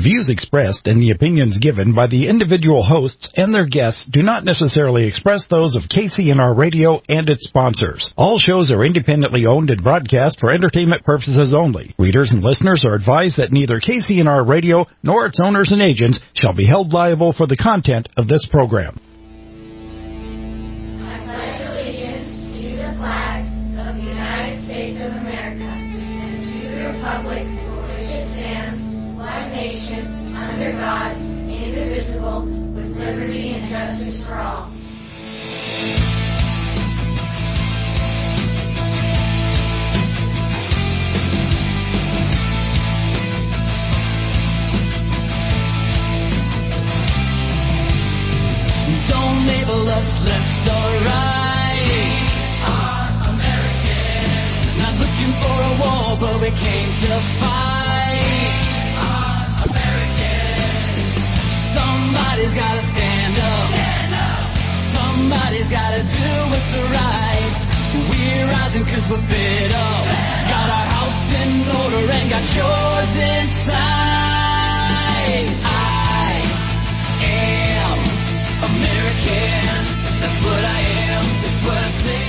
views expressed and the opinions given by the individual hosts and their guests do not necessarily express those of KCNR Radio and its sponsors. All shows are independently owned and broadcast for entertainment purposes only. Readers and listeners are advised that neither KCNR Radio nor its owners and agents shall be held liable for the content of this program. I pledge allegiance to the flag of the United States of America and to the republic for which it stands, one nation, under God, indivisible, with liberty and justice for all. Don't label us left or right. We are Americans. Not looking for a war, but we came to fight. We are Americans. Somebody's gotta stand up. Stand up. Somebody's gotta do what's right. We're rising 'cause we're fed up. Got our house in order and got yours inside. I am American. That's what I am. That's what I say.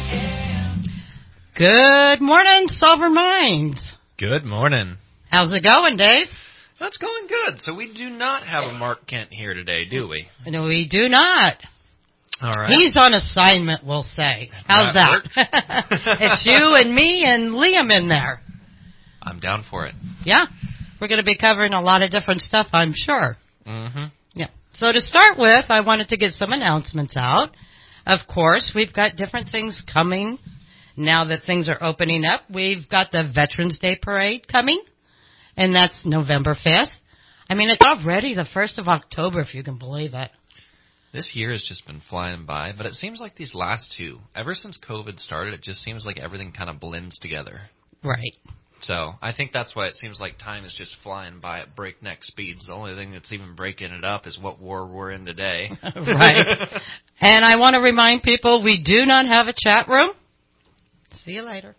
Good morning, Silver Mines. Good morning. How's it going, Dave? That's going good. So we do not have a Mark Kent here today, do we? No, we do not. All right. He's on assignment, we'll say. How's that? It's you and me and Liam in there. I'm down for it. Yeah. We're going to be covering a lot of different stuff, I'm sure. Mm-hmm. Yeah. So to start with, I wanted to get some announcements out. Of course, we've got different things coming now that things are opening up. We've got the Veterans Day Parade coming, and that's November 5th. I mean, it's already the 1st of October, if you can believe it. This year has just been flying by, but it seems like these last two, ever since COVID started, it just seems like everything kind of blends together. Right. So I think that's why it seems like time is just flying by at breakneck speeds. The only thing that's even breaking it up is what war we're in today. Right. And I want to remind people we do not have a chat room. See you later.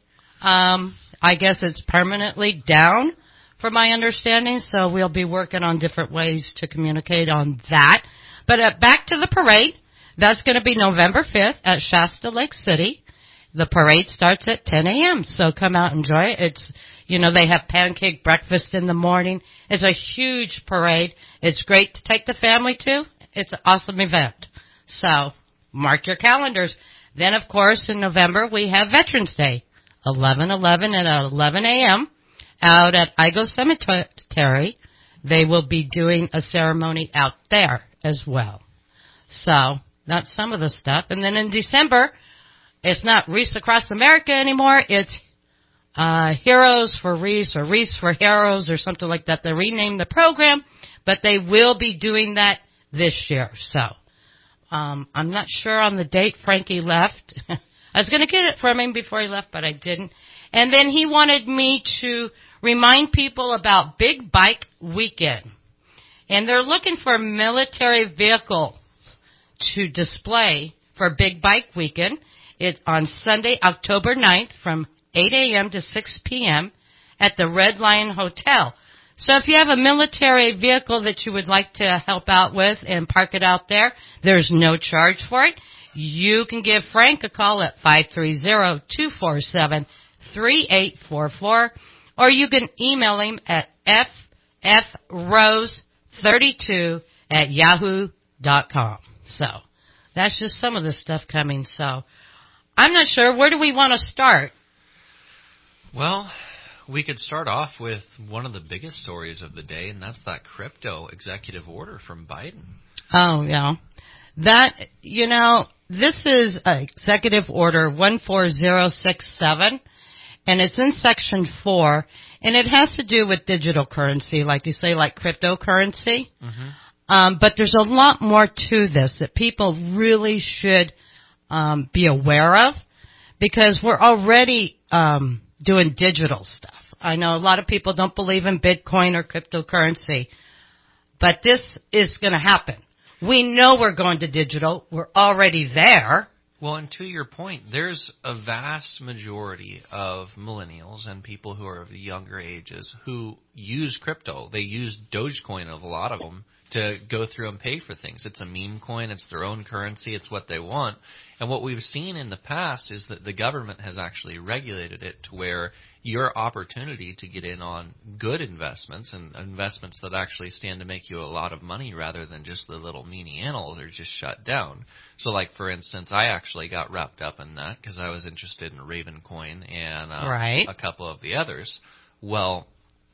I guess it's permanently down, from my understanding, so we'll be working on different ways to communicate on that. But back to the parade. That's going to be November 5th at Shasta Lake City. The parade starts at 10 a.m., so come out and enjoy it. It's, they have pancake breakfast in the morning. It's a huge parade. It's great to take the family to. It's an awesome event. So mark your calendars. Then, of course, in November, we have Veterans Day, 11/11 at 11 a.m. out at Igo Cemetery. They will be doing a ceremony out there as well. So that's some of the stuff. And then in December, it's not Wreaths Across America anymore. It's Heroes for Wreaths or Wreaths for Heroes or something like that. They renamed the program, but they will be doing that this year. So I'm not sure on the date. Frankie left. I was going to get it from him before he left, but I didn't. And then he wanted me to remind people about Big Bike Weekend. And they're looking for military vehicle to display for Big Bike Weekend. It's on Sunday, October 9th from 8 a.m. to 6 p.m. at the Red Lion Hotel. So if you have a military vehicle that you would like to help out with and park it out there, there's no charge for it. You can give Frank a call at 530-247-3844, or you can email him at ffrose32@yahoo.com. So that's just some of the stuff coming. So I'm not sure. Where do we want to start? Well, we could start off with one of the biggest stories of the day, and that's that crypto executive order from Biden. Oh, yeah. That, this is Executive Order 14067, and it's in Section 4, and it has to do with digital currency, like you say, like cryptocurrency. Mm-hmm. But there's a lot more to this that people really should be aware of, because we're already doing digital stuff. I know a lot of people don't believe in Bitcoin or cryptocurrency, but this is going to happen. We know we're going to digital. We're already there. Well, and to your point, there's a vast majority of millennials and people who are of the younger ages who use crypto. They use Dogecoin, of a lot of them, to go through and pay for things. It's a meme coin. It's their own currency. It's what they want. And what we've seen in the past is that the government has actually regulated it to where your opportunity to get in on good investments and investments that actually stand to make you a lot of money rather than just the little meanie animals are just shut down. So, like, for instance, I actually got wrapped up in that because I was interested in Ravencoin and a couple of the others. Well,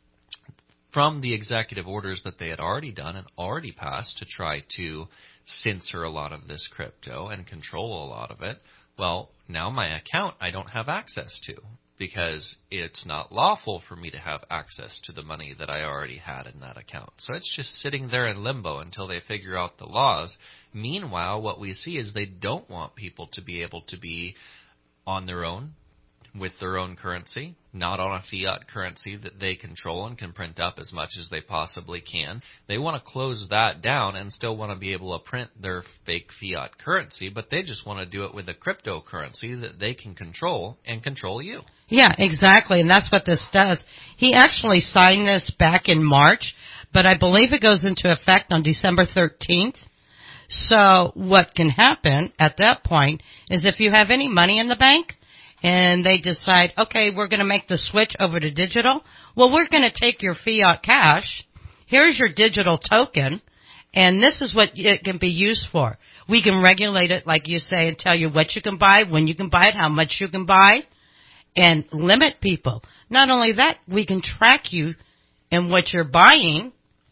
from the executive orders that they had already done and already passed to try to censor a lot of this crypto and control a lot of it, well, now my account I don't have access to because it's not lawful for me to have access to the money that I already had in that account. So it's just sitting there in limbo until they figure out the laws. Meanwhile, what we see is they don't want people to be able to be on their own, with their own currency, not on a fiat currency that they control and can print up as much as they possibly can. They want to close that down and still want to be able to print their fake fiat currency, but they just want to do it with a cryptocurrency that they can control and control you. Yeah, exactly, and that's what this does. He actually signed this back in March, but I believe it goes into effect on December 13th. So what can happen at that point is if you have any money in the bank, and they decide, okay, we're going to make the switch over to digital. Well, we're going to take your fiat cash. Here's your digital token, and this is what it can be used for. We can regulate it, like you say, and tell you what you can buy, when you can buy it, how much you can buy, and limit people. Not only that, we can track you in what you're buying.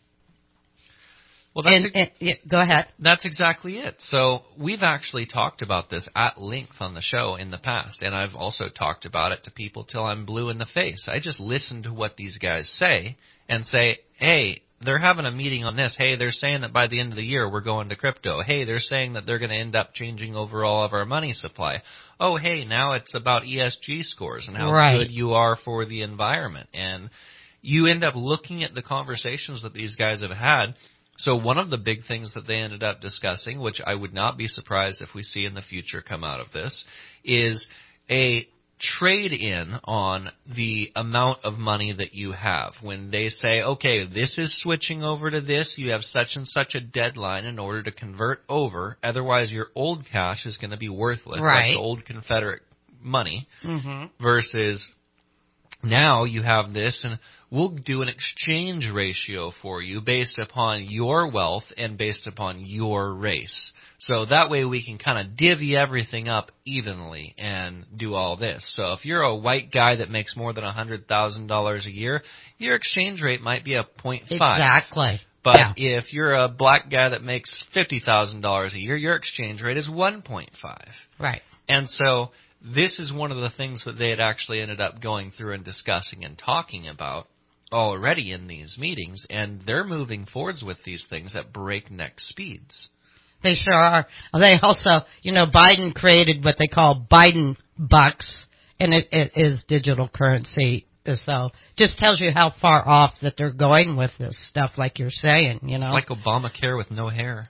Well, go ahead. That's exactly it. So we've actually talked about this at length on the show in the past, and I've also talked about it to people till I'm blue in the face. I just listen to what these guys say and say, hey, they're having a meeting on this. Hey, they're saying that by the end of the year we're going to crypto. Hey, they're saying that they're going to end up changing over all of our money supply. Oh, hey, now it's about ESG scores and how good you are for the environment. And you end up looking at the conversations that these guys have had. So one of the big things that they ended up discussing, which I would not be surprised if we see in the future come out of this, is a trade-in on the amount of money that you have. When they say, okay, this is switching over to this, you have such and such a deadline in order to convert over, otherwise your old cash is going to be worthless, like the old Confederate money, versus now you have this, and we'll do an exchange ratio for you based upon your wealth and based upon your race. So that way we can kind of divvy everything up evenly and do all this. So if you're a white guy that makes more than $100,000 a year, your exchange rate might be a 0.5. Exactly. But if you're a black guy that makes $50,000 a year, your exchange rate is 1.5. Right. And so this is one of the things that they had actually ended up going through and discussing and talking about already in these meetings, and they're moving forwards with these things at breakneck speeds. They sure are. They also, Biden created what they call Biden bucks, and it is digital currency. So just tells you how far off that they're going with this stuff, like you're saying, It's like Obamacare with no hair.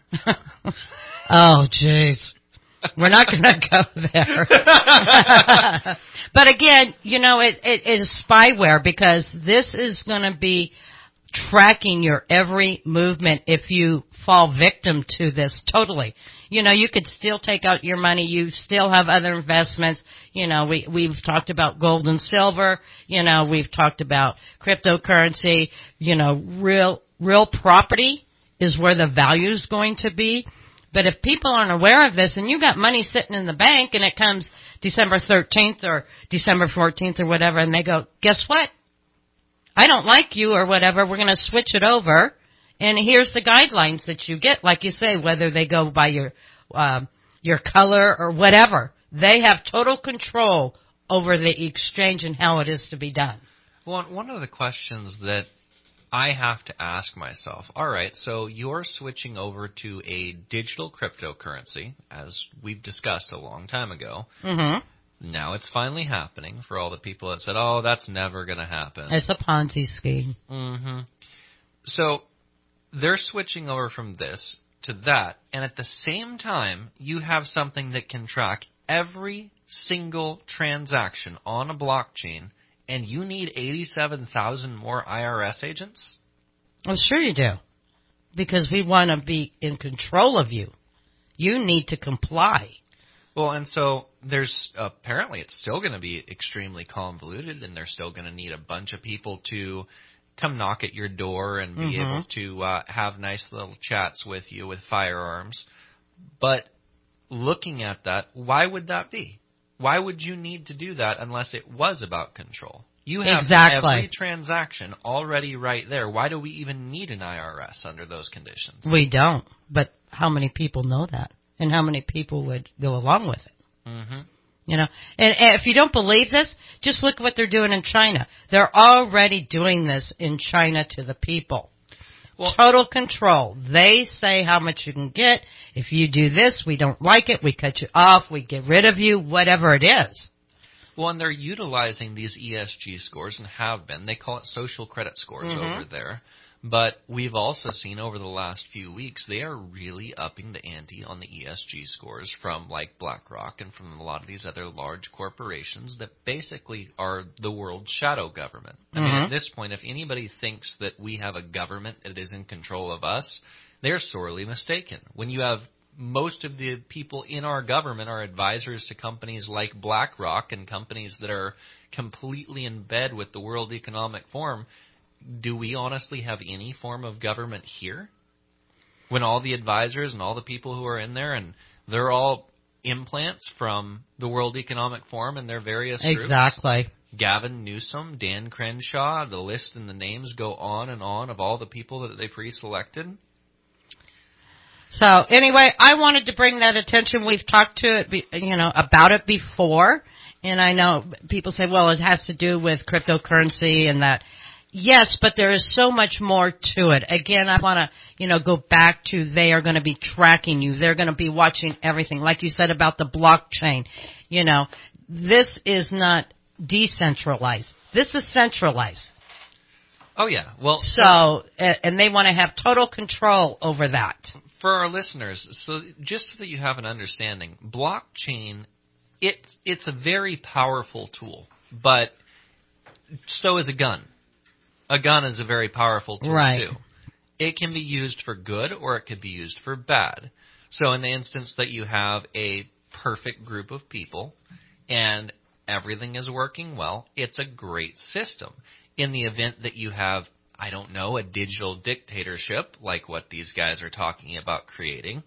Oh, jeez. We're not going to go there. But again, it is spyware, because this is going to be tracking your every movement if you fall victim to this totally. You could still take out your money. You still have other investments. We've talked about gold and silver. We've talked about cryptocurrency. Real property is where the value is going to be. But if people aren't aware of this, and you got money sitting in the bank, and it comes December 13th or December 14th or whatever, and they go, guess what? I don't like you or whatever. We're going to switch it over, and here's the guidelines that you get. Like you say, whether they go by your color or whatever, they have total control over the exchange and how it is to be done. Well, one of the questions that I have to ask myself, all right, so you're switching over to a digital cryptocurrency, as we've discussed a long time ago. Mm-hmm. Now it's finally happening for all the people that said, oh, that's never going to happen. It's a Ponzi scheme. Mm-hmm. So they're switching over from this to that, and at the same time, you have something that can track every single transaction on a blockchain, and you need 87,000 more IRS agents? Well, sure you do. Because we want to be in control of you. You need to comply. Well, and so there's apparently it's still going to be extremely convoluted, and they're still going to need a bunch of people to come knock at your door and be able to have nice little chats with you with firearms. But looking at that, why would that be? Why would you need to do that unless it was about control? You have every transaction already right there. Why do we even need an IRS under those conditions? We don't. But how many people know that? And how many people would go along with it? Mm-hmm. You know, and if you don't believe this, just look at what they're doing in China. They're already doing this in China to the people. Well, total control. They say how much you can get. If you do this, we don't like it. We cut you off. We get rid of you, whatever it is. Well, and they're utilizing these ESG scores and have been. They call it social credit scores over there. But we've also seen over the last few weeks, they are really upping the ante on the ESG scores from like BlackRock and from a lot of these other large corporations that basically are the world's shadow government. I mean, at this point, if anybody thinks that we have a government that is in control of us, they're sorely mistaken. When you have most of the people in our government are advisors to companies like BlackRock and companies that are completely in bed with the World Economic Forum, do we honestly have any form of government here? When all the advisors and all the people who are in there, and they're all implants from the World Economic Forum and their various groups. Exactly. Gavin Newsom, Dan Crenshaw, the list and the names go on and on of all the people that they pre-selected. So anyway, I wanted to bring that attention. We've talked to it, about it before, and I know people say, well, it has to do with cryptocurrency and that. Yes, but there is so much more to it. Again, I want to, go back to they are going to be tracking you. They're going to be watching everything. Like you said about the blockchain, this is not decentralized. This is centralized. Oh, yeah. Well, so, and they want to have total control over that. For our listeners, so just so that you have an understanding, blockchain, it's a very powerful tool, but so is a gun. A gun is a very powerful tool, too. It can be used for good or it could be used for bad. So in the instance that you have a perfect group of people and everything is working well, it's a great system. In the event that you have, I don't know, a digital dictatorship like what these guys are talking about creating,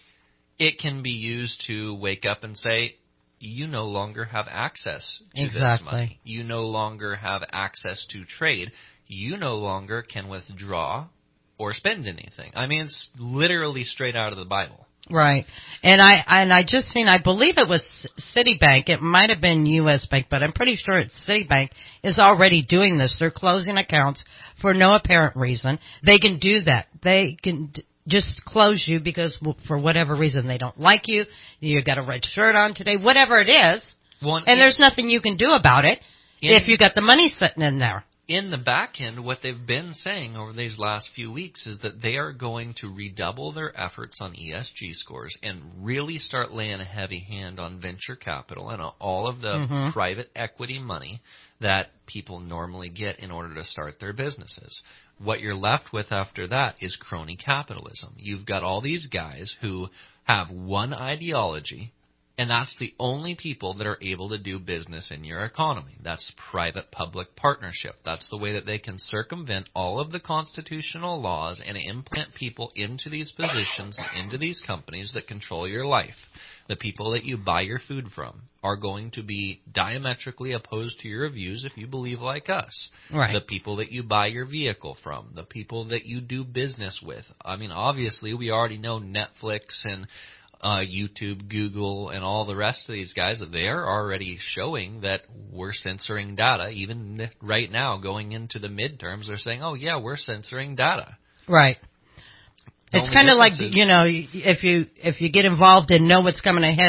it can be used to wake up and say, you no longer have access to this money. You no longer have access to trade. You no longer can withdraw or spend anything. I mean, it's literally straight out of the Bible. Right. And I just seen, I believe it was Citibank. It might have been U.S. Bank, but I'm pretty sure it's Citibank is already doing this. They're closing accounts for no apparent reason. They can do that. They can just close you because for whatever reason they don't like you. You got a red shirt on today, whatever it is. And there's nothing you can do about it if you got the money sitting in there. In the back end, what they've been saying over these last few weeks is that they are going to redouble their efforts on ESG scores and really start laying a heavy hand on venture capital and all of the private equity money that people normally get in order to start their businesses. What you're left with after that is crony capitalism. You've got all these guys who have one ideology, and that's the only people that are able to do business in your economy. That's private-public partnership. That's the way that they can circumvent all of the constitutional laws and implant people into these positions, into these companies that control your life. The people that you buy your food from are going to be diametrically opposed to your views if you believe like us. Right. The people that you buy your vehicle from, the people that you do business with. I mean, obviously, we already know Netflix and YouTube, Google, and all the rest of these guys, they're already showing that we're censoring data. Even right now, going into the midterms, they're saying, oh, yeah, we're censoring data. Right. It's kind of like, if you get involved and know what's coming ahead,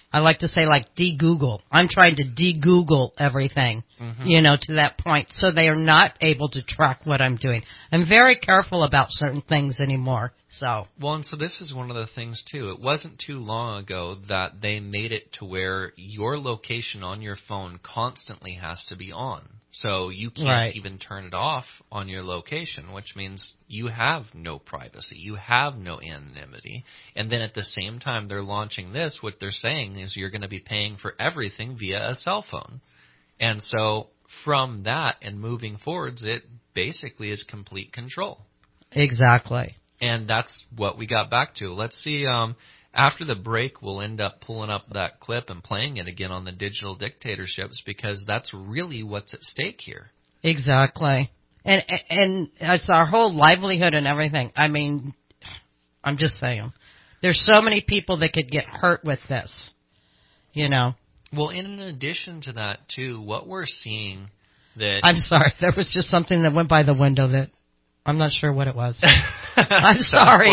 I like to say like de-Google. I'm trying to de-Google everything, to that point, so they are not able to track what I'm doing. I'm very careful about certain things anymore. Well, and so this is one of the things, too. It wasn't too long ago that they made it to where your location on your phone constantly has to be on. So you can't even turn it off on your location, which means you have no privacy. You have no anonymity. And then at the same time they're launching this, what they're saying is you're going to be paying for everything via a cell phone. And so from that and moving forwards, it basically is complete control. Exactly. And that's what we got back to. Let's see, after the break, we'll end up pulling up that clip and playing it again on the digital dictatorships, because that's really what's at stake here. Exactly. And it's our whole livelihood and everything. I mean, I'm just saying. There's so many people that could get hurt with this, Well, in addition to that, too, what we're seeing that... I'm sorry. There was just something that went by the window that I'm not sure what it was. I'm sorry.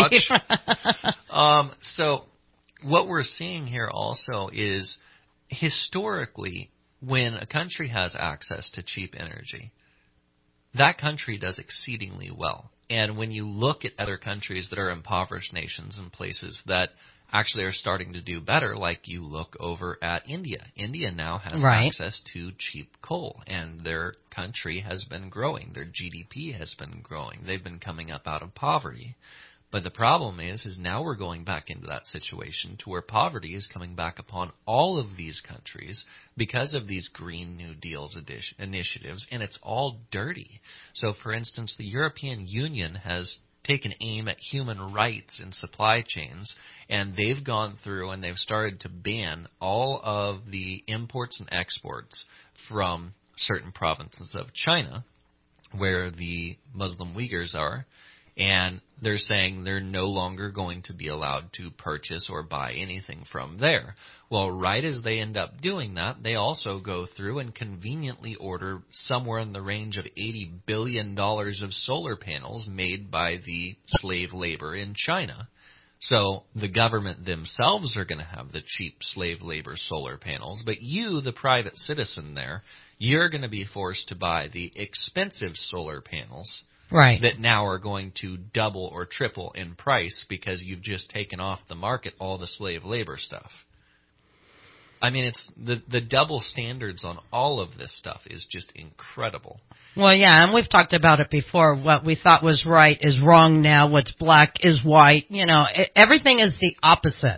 So what we're seeing here also is historically when a country has access to cheap energy, that country does exceedingly well. And when you look at other countries that are impoverished nations and places that actually are starting to do better, like you look over at India. India now has access to cheap coal, and their country has been growing. Their GDP has been growing. They've been coming up out of poverty. But the problem is now we're going back into that situation to where poverty is coming back upon all of these countries because of these Green New Deals initiatives, and it's all dirty. So, for instance, the European Union has taken aim at human rights in supply chains, and they've gone through and they've started to ban all of the imports and exports from certain provinces of China where the Muslim Uyghurs are, and they're saying they're no longer going to be allowed to purchase or buy anything from there. Well, right as they end up doing that, they also go through and conveniently order somewhere in the range of $80 billion of solar panels made by the slave labor in China. So the government themselves are going to have the cheap slave labor solar panels, but you, the private citizen there, you're going to be forced to buy the expensive solar panels that now are going to double or triple in price because you've just taken off the market all the slave labor stuff. I mean, it's the double standards on all of this stuff is just incredible. Well, yeah, and we've talked about it before. What we thought was right is wrong now. What's black is white. Everything is the opposite,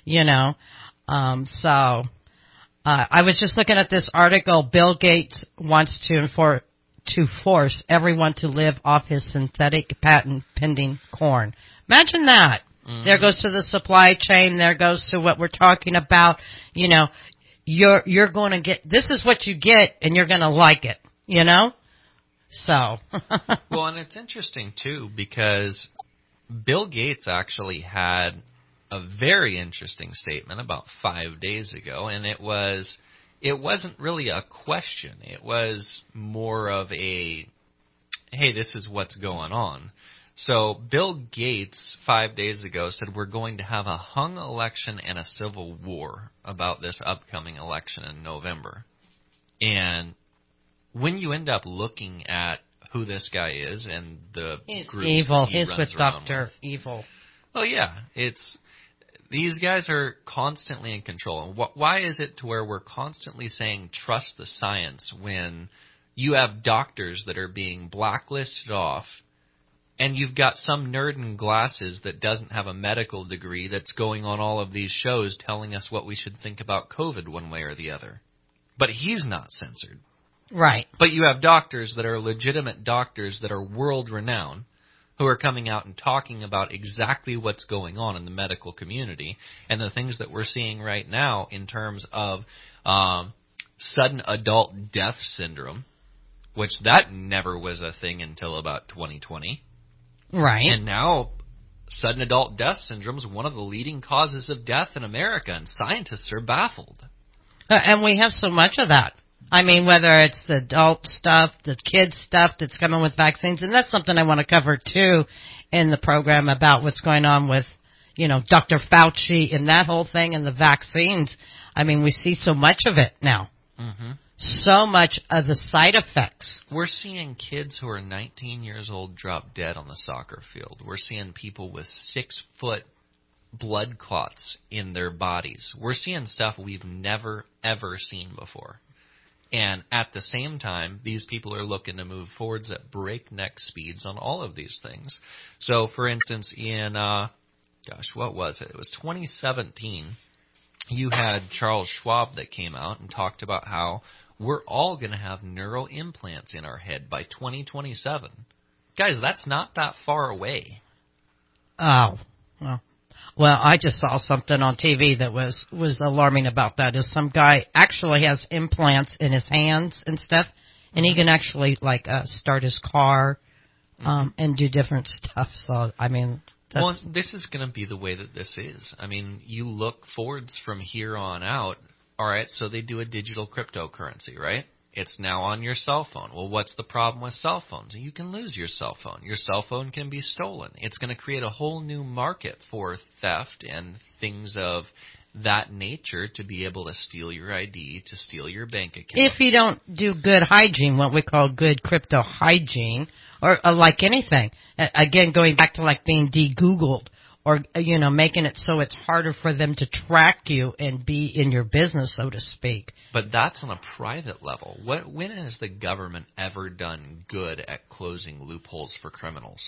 So I was just looking at this article. Bill Gates wants to force everyone to live off his synthetic patent-pending corn. Imagine that. Mm-hmm. There goes to the supply chain. There goes to what we're talking about. You're going to get, this is what you get, and you're going to like it, So. Well, and it's interesting, too, because Bill Gates actually had a very interesting statement about 5 days ago, and it wasn't really a question. It was more of a, hey, this is what's going on. So Bill Gates 5 days ago said we're going to have a hung election and a civil war about this upcoming election in November. And when you end up looking at who this guy is and the group evil. He He's runs with around Dr. with. Evil. Oh, yeah. These guys are constantly in control. And why is it to where we're constantly saying trust the science when you have doctors that are being blacklisted off and you've got some nerd in glasses that doesn't have a medical degree that's going on all of these shows telling us what we should think about COVID one way or the other? But he's not censored. Right. But you have doctors that are legitimate doctors that are world-renowned who are coming out and talking about exactly what's going on in the medical community and the things that we're seeing right now in terms of sudden adult death syndrome, which that never was a thing until about 2020. Right. And now sudden adult death syndrome is one of the leading causes of death in America, and scientists are baffled. And we have so much of that. I mean, whether it's the adult stuff, the kids stuff that's coming with vaccines, and that's something I want to cover, too, in the program about what's going on with, Dr. Fauci and that whole thing and the vaccines. I mean, we see so much of it now. Mm-hmm. So much of the side effects. We're seeing kids who are 19 years old drop dead on the soccer field. We're seeing people with 6-foot blood clots in their bodies. We're seeing stuff we've never, ever seen before. And at the same time, these people are looking to move forwards at breakneck speeds on all of these things. So, for instance, in, what was it? It was 2017. You had Charles Schwab that came out and talked about how we're all going to have neural implants in our head by 2027. Guys, that's not that far away. Oh, well, I just saw something on TV that was alarming about that. Is some guy actually has implants in his hands and stuff, and he can actually start his car and do different stuff. So, I mean, well, this is going to be the way that this is. I mean, you look forwards from here on out. All right, so they do a digital cryptocurrency, right? It's now on your cell phone. Well, what's the problem with cell phones? You can lose your cell phone. Your cell phone can be stolen. It's going to create a whole new market for theft and things of that nature to be able to steal your ID, to steal your bank account. If you don't do good hygiene, what we call good crypto hygiene, or like anything, again, going back to being de-Googled, or, making it so it's harder for them to track you and be in your business, so to speak. But that's on a private level. When has the government ever done good at closing loopholes for criminals?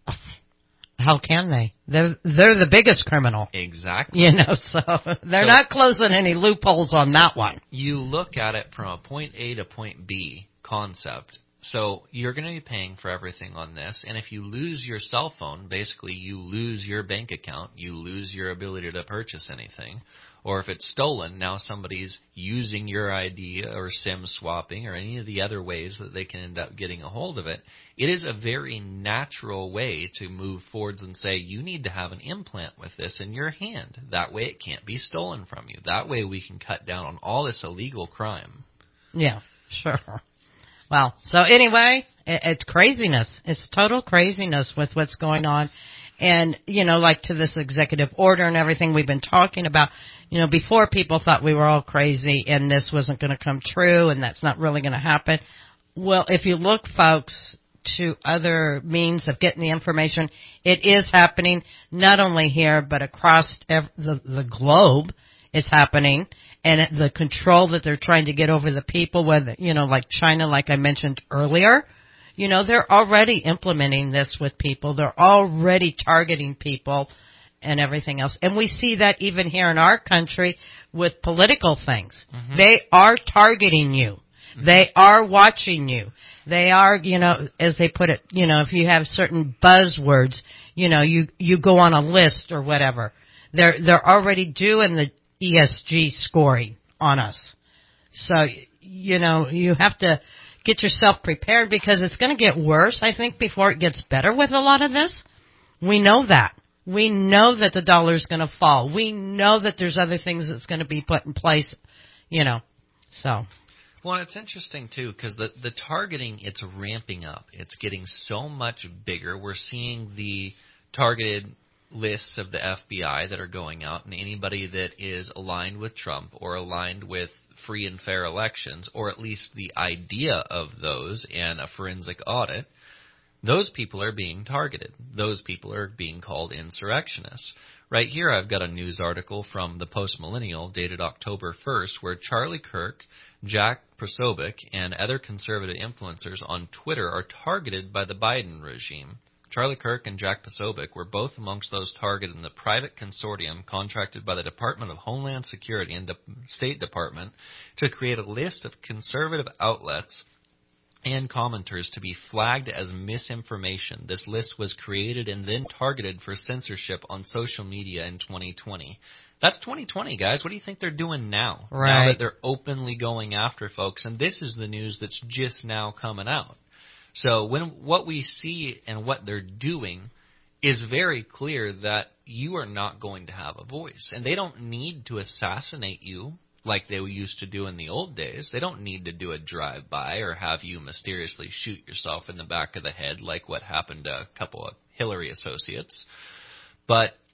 How can they? They're the biggest criminal. Exactly. So they're not closing any loopholes on that one. You look at it from a point A to point B concept. So you're going to be paying for everything on this, and if you lose your cell phone, basically you lose your bank account, you lose your ability to purchase anything. Or if it's stolen, now somebody's using your ID or SIM swapping or any of the other ways that they can end up getting a hold of it. It is a very natural way to move forwards and say, you need to have an implant with this in your hand. That way it can't be stolen from you. That way we can cut down on all this illegal crime. Yeah, sure. Well, so anyway, it's craziness. It's total craziness with what's going on. And, to this executive order and everything we've been talking about, before people thought we were all crazy and this wasn't going to come true and that's not really going to happen. Well, if you look, folks, to other means of getting the information, it is happening not only here but across the globe. It's happening. And the control that they're trying to get over the people, whether, like China, like I mentioned earlier, they're already implementing this with people. They're already targeting people and everything else. And we see that even here in our country with political things. Mm-hmm. They are targeting you. Mm-hmm. They are watching you. They are, as they put it, if you have certain buzzwords, you go on a list or whatever. They're already doing the ESG scoring on us. So, you have to get yourself prepared because it's going to get worse, I think, before it gets better with a lot of this. We know that. We know that the dollar is going to fall. We know that there's other things that's going to be put in place, so. Well, it's interesting, too, because the targeting, it's ramping up. It's getting so much bigger. We're seeing the targeted lists of the FBI that are going out, and anybody that is aligned with Trump or aligned with free and fair elections, or at least the idea of those and a forensic audit, those people are being targeted. Those people are being called insurrectionists. Right here I've got a news article from the Post Millennial dated October 1st where Charlie Kirk, Jack Posobiec, and other conservative influencers on Twitter are targeted by the Biden regime. Charlie Kirk and Jack Posobiec were both amongst those targeted in the private consortium contracted by the Department of Homeland Security and the State Department to create a list of conservative outlets and commenters to be flagged as misinformation. This list was created and then targeted for censorship on social media in 2020. That's 2020, guys. What do you think they're doing now? Right. Now that they're openly going after folks, and this is the news that's just now coming out. So what we see and what they're doing is very clear that you are not going to have a voice. And they don't need to assassinate you like they used to do in the old days. They don't need to do a drive-by or have you mysteriously shoot yourself in the back of the head like what happened to a couple of Hillary associates. But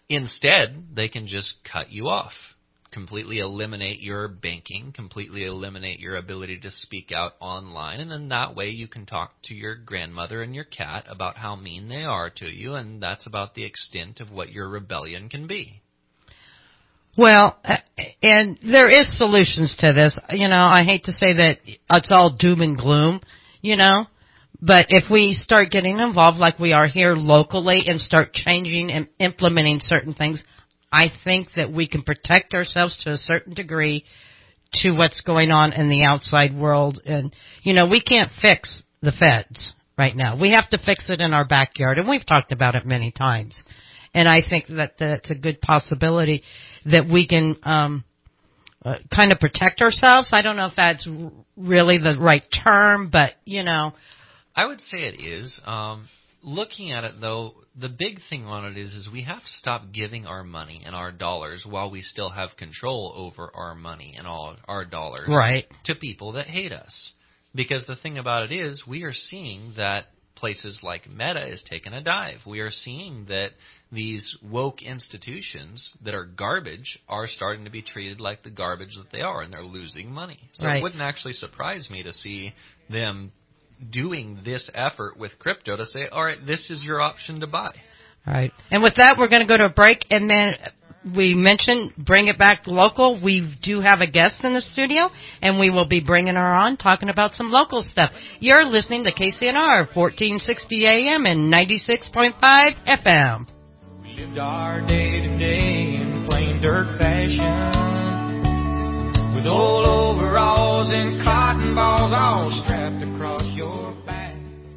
Instead, they can just cut you off, completely eliminate your banking, completely eliminate your ability to speak out online, and in that way you can talk to your grandmother and your cat about how mean they are to you, and that's about the extent of what your rebellion can be. Well, and there is solutions to this. I hate to say that it's all doom and gloom, but if we start getting involved like we are here locally and start changing and implementing certain things, I think that we can protect ourselves to a certain degree to what's going on in the outside world. And, we can't fix the feds right now. We have to fix it in our backyard, and we've talked about it many times. And I think that that's a good possibility that we can kind of protect ourselves. I don't know if that's really the right term, but, I would say it is. Looking at it, though, the big thing on it is we have to stop giving our money and our dollars while we still have control over our money and all our dollars to people that hate us. Because the thing about it is we are seeing that places like Meta is taking a dive. We are seeing that these woke institutions that are garbage are starting to be treated like the garbage that they are, and they're losing money. So it wouldn't actually surprise me to see them doing this effort with crypto to say, all right, this is your option to buy. All right. And with that, we're going to go to a break, and then we mentioned bring it back local. We do have a guest in the studio, and we will be bringing her on, talking about some local stuff. You're listening to KCNR, 1460 AM and 96.5 FM. We lived our day-to-day in plain dirt fashion, with old overalls and cotton balls all strapped across your back.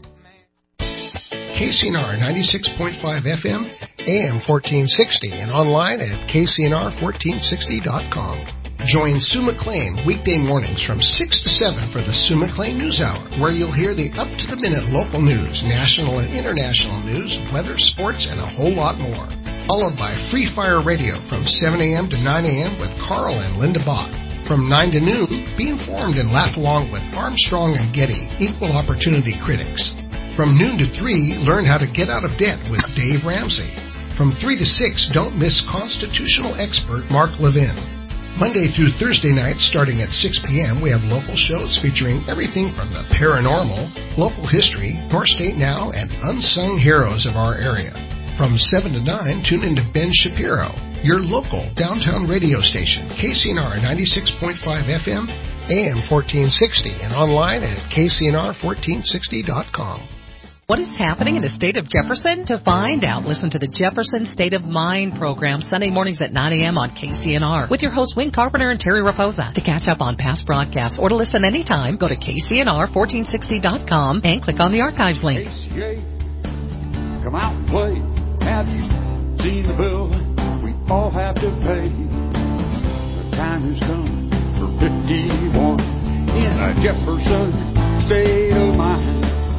KCNR 96.5 FM, AM 1460, and online at kcnr1460.com. Join Sue McLean weekday mornings from 6 to 7 for the Sue McLean News Hour, where you'll hear the up-to-the-minute local news, national and international news, weather, sports, and a whole lot more. Followed by Free Fire Radio from 7 a.m. to 9 a.m. with Carl and Linda Bach. From 9 to noon, be informed and laugh along with Armstrong and Getty, equal opportunity critics. From noon to 3, learn how to get out of debt with Dave Ramsey. From 3 to 6, don't miss constitutional expert Mark Levin. Monday through Thursday nights, starting at 6 p.m., we have local shows featuring everything from the paranormal, local history, North State Now, and unsung heroes of our area. From 7 to 9, tune into Ben Shapiro, your local downtown radio station, KCNR 96.5 FM, AM 1460, and online at kcnr1460.com. What is happening in the state of Jefferson? To find out, listen to the Jefferson State of Mind program Sunday mornings at 9 a.m. on KCNR with your hosts Wayne Carpenter and Terry Raposa. To catch up on past broadcasts or to listen anytime, go to kcnr1460.com and click on the archives link. ACA, come out and play. Have you seen the bill we all have to pay? The time has come for 51 in a Jefferson State of Mind.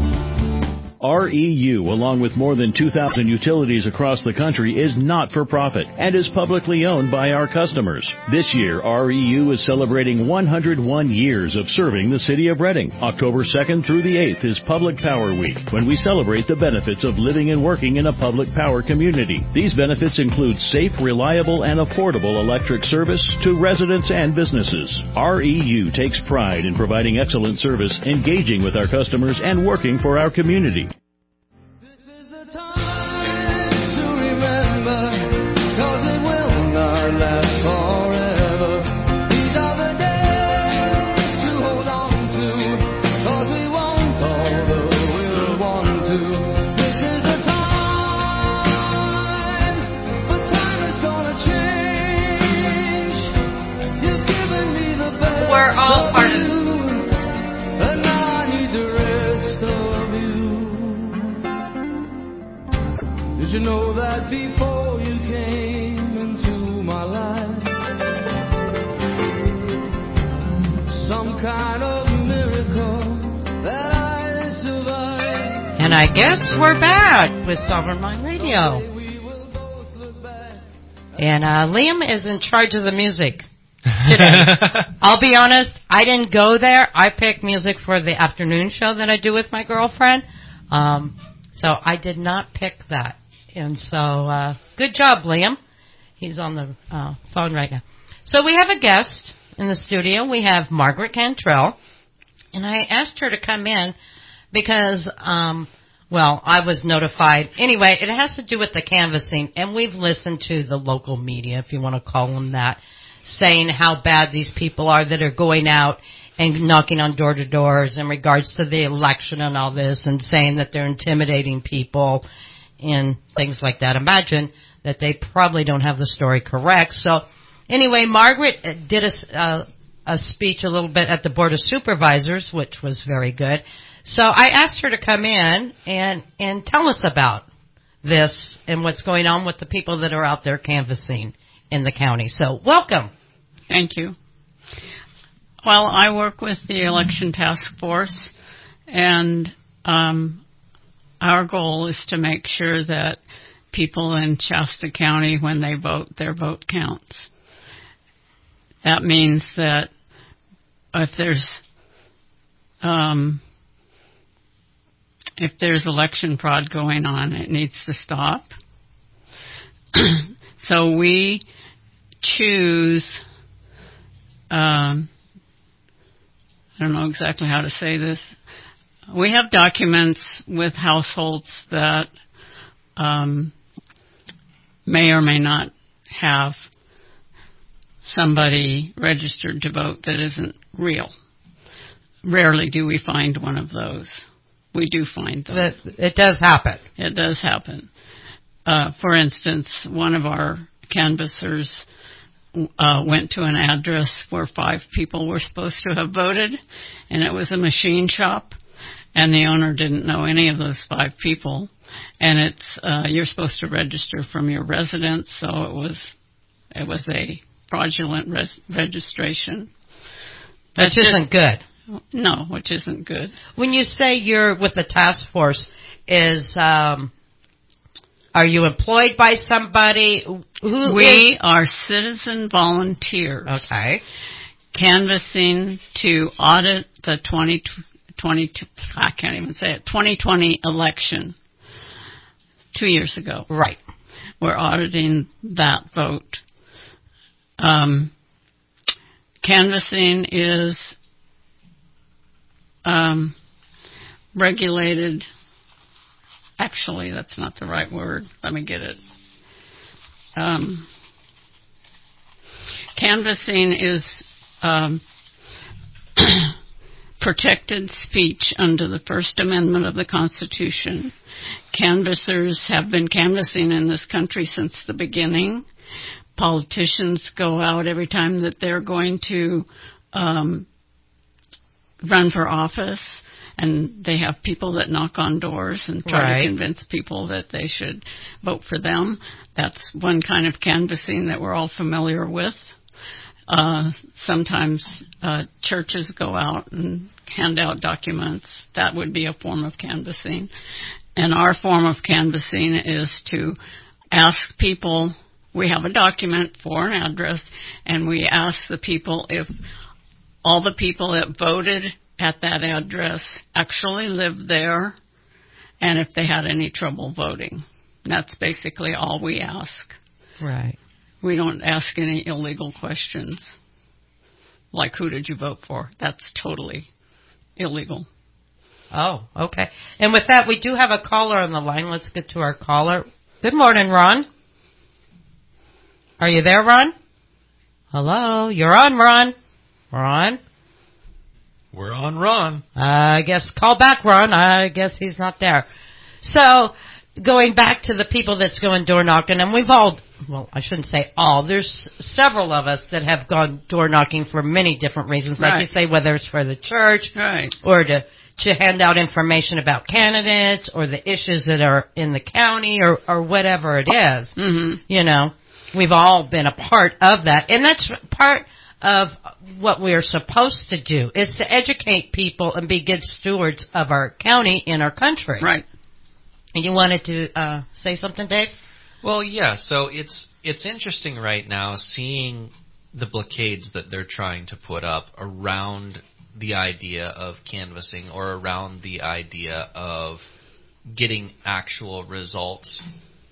REU, along with more than 2,000 utilities across the country, is not for profit and is publicly owned by our customers. This year, REU is celebrating 101 years of serving the city of Reading. October 2nd through the 8th is Public Power Week, when we celebrate the benefits of living and working in a public power community. These benefits include safe, reliable, and affordable electric service to residents and businesses. REU takes pride in providing excellent service, engaging with our customers, and working for our community. We're all part of it. And I need the rest of you. Did you know that before you came into my life, some kind of miracle that I survived? And I guess we're back with Sovereign Mind Radio. And Liam is in charge of the music today. I'll be honest, I didn't go there. I picked music for the afternoon show that I do with my girlfriend. So I did not pick that. And so, good job, Liam. He's on the phone right now. So we have a guest in the studio. We have Margaret Cantrell. And I asked her to come in because, I was notified. Anyway, it has to do with the canvassing. And we've listened to the local media, if you want to call them that, saying how bad these people are that are going out and knocking on door-to-doors in regards to the election and all this, and saying that they're intimidating people and things like that. Imagine that they probably don't have the story correct. So anyway, Margaret did a speech a little bit at the Board of Supervisors, which was very good. So I asked her to come in and tell us about this and what's going on with the people that are out there canvassing in the county. So welcome. Thank you. Well, I work with the election task force, and our goal is to make sure that people in Shasta County, when they vote, their vote counts. That means that if there's election fraud going on, it needs to stop. So we choose, I don't know exactly how to say this. We have documents with households that may or may not have somebody registered to vote that isn't real. Rarely do we find one of those. We do find those. It does happen. It does happen. For instance, one of our canvassers went to an address where 5 people were supposed to have voted, and it was a machine shop, and the owner didn't know any of those 5 people. And it's you're supposed to register from your residence, so it was a fraudulent registration. Which isn't good. No, which isn't good. When you say you're with the task force, are you employed by somebody? We are citizen volunteers. Okay. Canvassing to audit the 2020 election 2 years ago. Right. We're auditing that vote. Canvassing is regulated. Actually, that's not the right word. Let me get it. Canvassing is protected speech under the First Amendment of the Constitution. Canvassers have been canvassing in this country since the beginning. Politicians go out every time that they're going to run for office, and they have people that knock on doors and try to convince people that they should vote for them. That's one kind of canvassing that we're all familiar with. Sometimes churches go out and hand out documents. That would be a form of canvassing. And our form of canvassing is to ask people, we have a document for an address, and we ask the people if all the people that voted at that address actually lived there, and if they had any trouble voting. That's basically all we ask. Right. We don't ask any illegal questions, like who did you vote for? That's totally illegal. Oh, okay. And with that, we do have a caller on the line. Let's get to our caller. Good morning, Ron. Are you there, Ron? Hello? You're on, Ron. Ron? We're on, Ron. I guess call back, Ron. I guess he's not there. So, going back to the people that's going door knocking, and we've all, well, I shouldn't say all, there's several of us that have gone door knocking for many different reasons. Like you say, whether it's for the church or to hand out information about candidates or the issues that are in the county or whatever it is. Mm-hmm. You know, we've all been a part of that. And that's part of what we're supposed to do, is to educate people and be good stewards of our county and our country. Right. And you wanted to say something, Dave? Well, yeah. So it's interesting right now seeing the blockades that they're trying to put up around the idea of canvassing or around the idea of getting actual results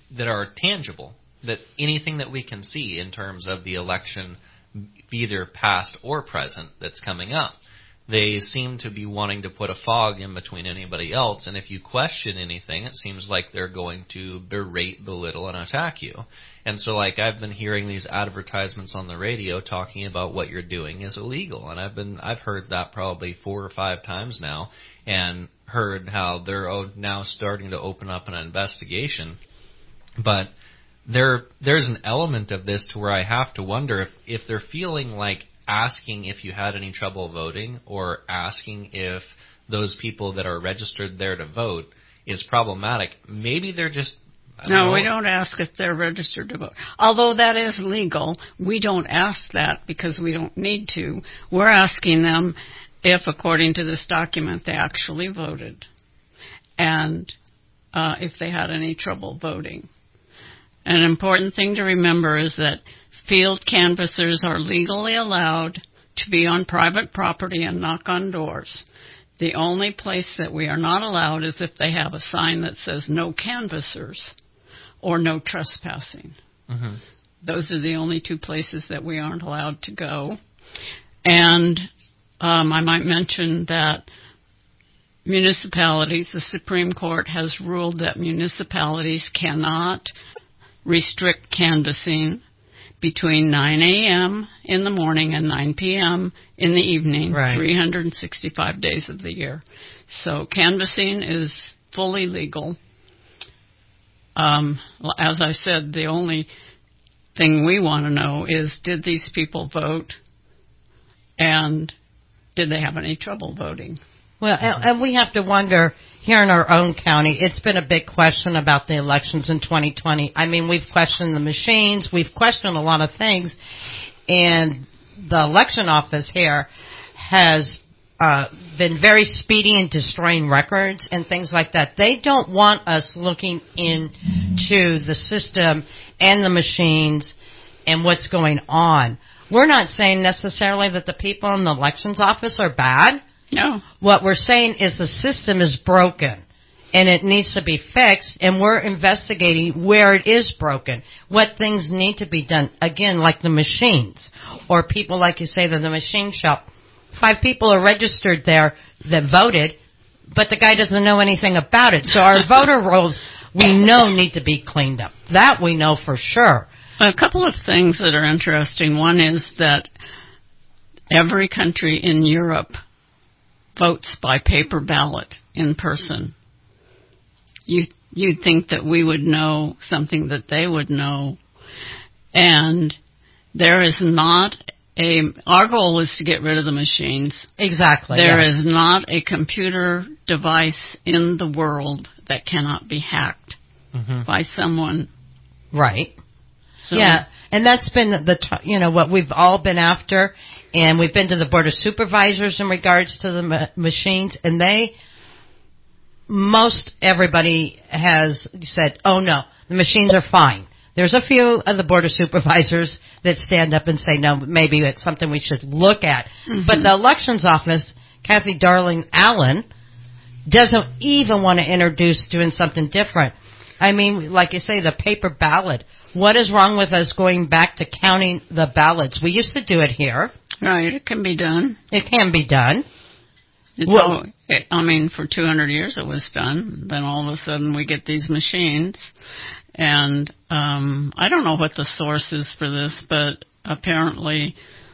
that are tangible, that anything that we can see in terms of the election, either past or present, that's coming up. They seem to be wanting to put a fog in between anybody else, and if you question anything, it seems like they're going to berate, belittle, and attack you. And so, like, I've been hearing these advertisements on the radio talking about what you're doing is illegal, and I've heard that probably 4 or 5 times now, and heard how they're now starting to open up an investigation. But there's an element of this to where I have to wonder if they're feeling like asking if you had any trouble voting, or asking if those people that are registered there to vote is problematic. Maybe they're just... No, we don't ask if they're registered to vote. Although that is legal, we don't ask that because we don't need to. We're asking them if, according to this document, they actually voted, and if they had any trouble voting. An important thing to remember is that field canvassers are legally allowed to be on private property and knock on doors. The only place that we are not allowed is if they have a sign that says no canvassers or no trespassing. Mm-hmm. Those are the only 2 places that we aren't allowed to go. And I might mention that municipalities, the Supreme Court has ruled that municipalities cannot restrict canvassing between 9 a.m. in the morning and 9 p.m. in the evening, right, 365 days of the year. So canvassing is fully legal. As I said, the only thing we want to know is, did these people vote, and did they have any trouble voting? Well, and we have to wonder, here in our own county, it's been a big question about the elections in 2020. I mean, we've questioned the machines, we've questioned a lot of things, and the election office here has been very speedy in destroying records and things like that. They don't want us looking into the system and the machines and what's going on. We're not saying necessarily that the people in the elections office are bad. No. What we're saying is the system is broken and it needs to be fixed, and we're investigating where it is broken, what things need to be done. Again, like the machines, or people, like you say, that the machine shop. 5 people are registered there that voted, but the guy doesn't know anything about it. So our voter rolls, we know, need to be cleaned up. That we know for sure. A couple of things that are interesting. One is that every country in Europe votes by paper ballot in person. You'd think that we would know something that they would know. And there is not our goal is to get rid of the machines. Exactly. There is not a computer device in the world that cannot be hacked by someone. Right. So, yeah, and that's been what we've all been after, and we've been to the Board of Supervisors in regards to the machines, and most everybody has said, oh no, the machines are fine. There's a few of the Board of Supervisors that stand up and say, no, maybe it's something we should look at. Mm-hmm. But the elections office, Kathy Darling Allen, doesn't even want to introduce doing something different. I mean, like you say, the paper ballot. What is wrong with us going back to counting the ballots? We used to do it here. Right, it can be done. It can be done. For 200 years it was done. Then all of a sudden we get these machines. And I don't know what the source is for this, but apparently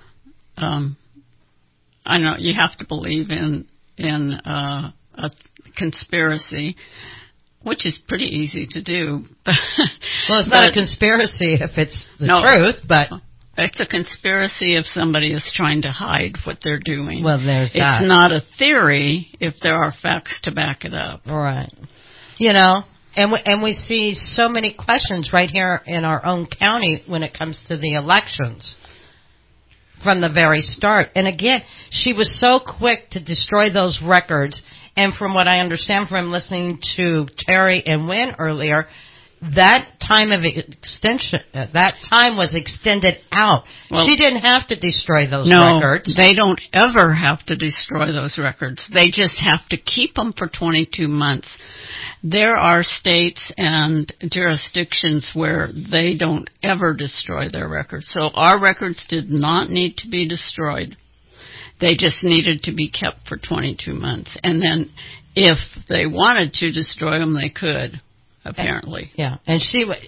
I know you have to believe in a conspiracy, which is pretty easy to do. Well, it's not a conspiracy if it's the truth, but it's a conspiracy if somebody is trying to hide what they're doing. Well, there's that. It's not a theory if there are facts to back it up. Right. And we see so many questions right here in our own county when it comes to the elections from the very start. And again, she was so quick to destroy those records. And from what I understand from listening to Terry and Wynn earlier, that time of extension, that time was extended out. Well, she didn't have to destroy those no, records. They don't ever have to destroy those records. They just have to keep them for 22 months. There are states and jurisdictions where they don't ever destroy their records. So our records did not need to be destroyed. They just needed to be kept for 22 months. And then if they wanted to destroy them, they could, apparently. Yeah, and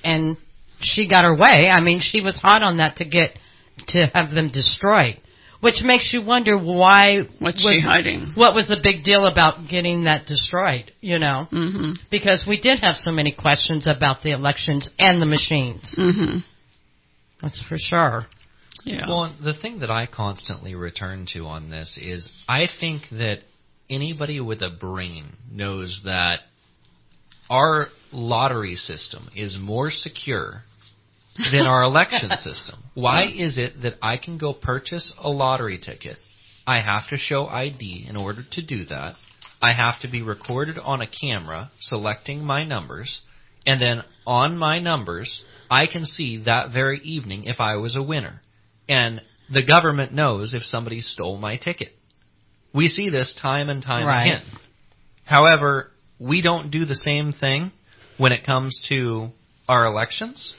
she got her way. I mean, she was hot on that to have them destroyed, which makes you wonder why. What's she hiding? What was the big deal about getting that destroyed? You know, because we did have so many questions about the elections and the machines. That's for sure. Yeah. Well, the thing that I constantly return to on this is I think that anybody with a brain knows that our lottery system is more secure than our election system. Why is it that I can go purchase a lottery ticket? I have to show ID in order to do that. I have to be recorded on a camera selecting my numbers, and then on my numbers, I can see that very evening if I was a winner. And the government knows if somebody stole my ticket. We see this time and time again. However, we don't do the same thing when it comes to our elections.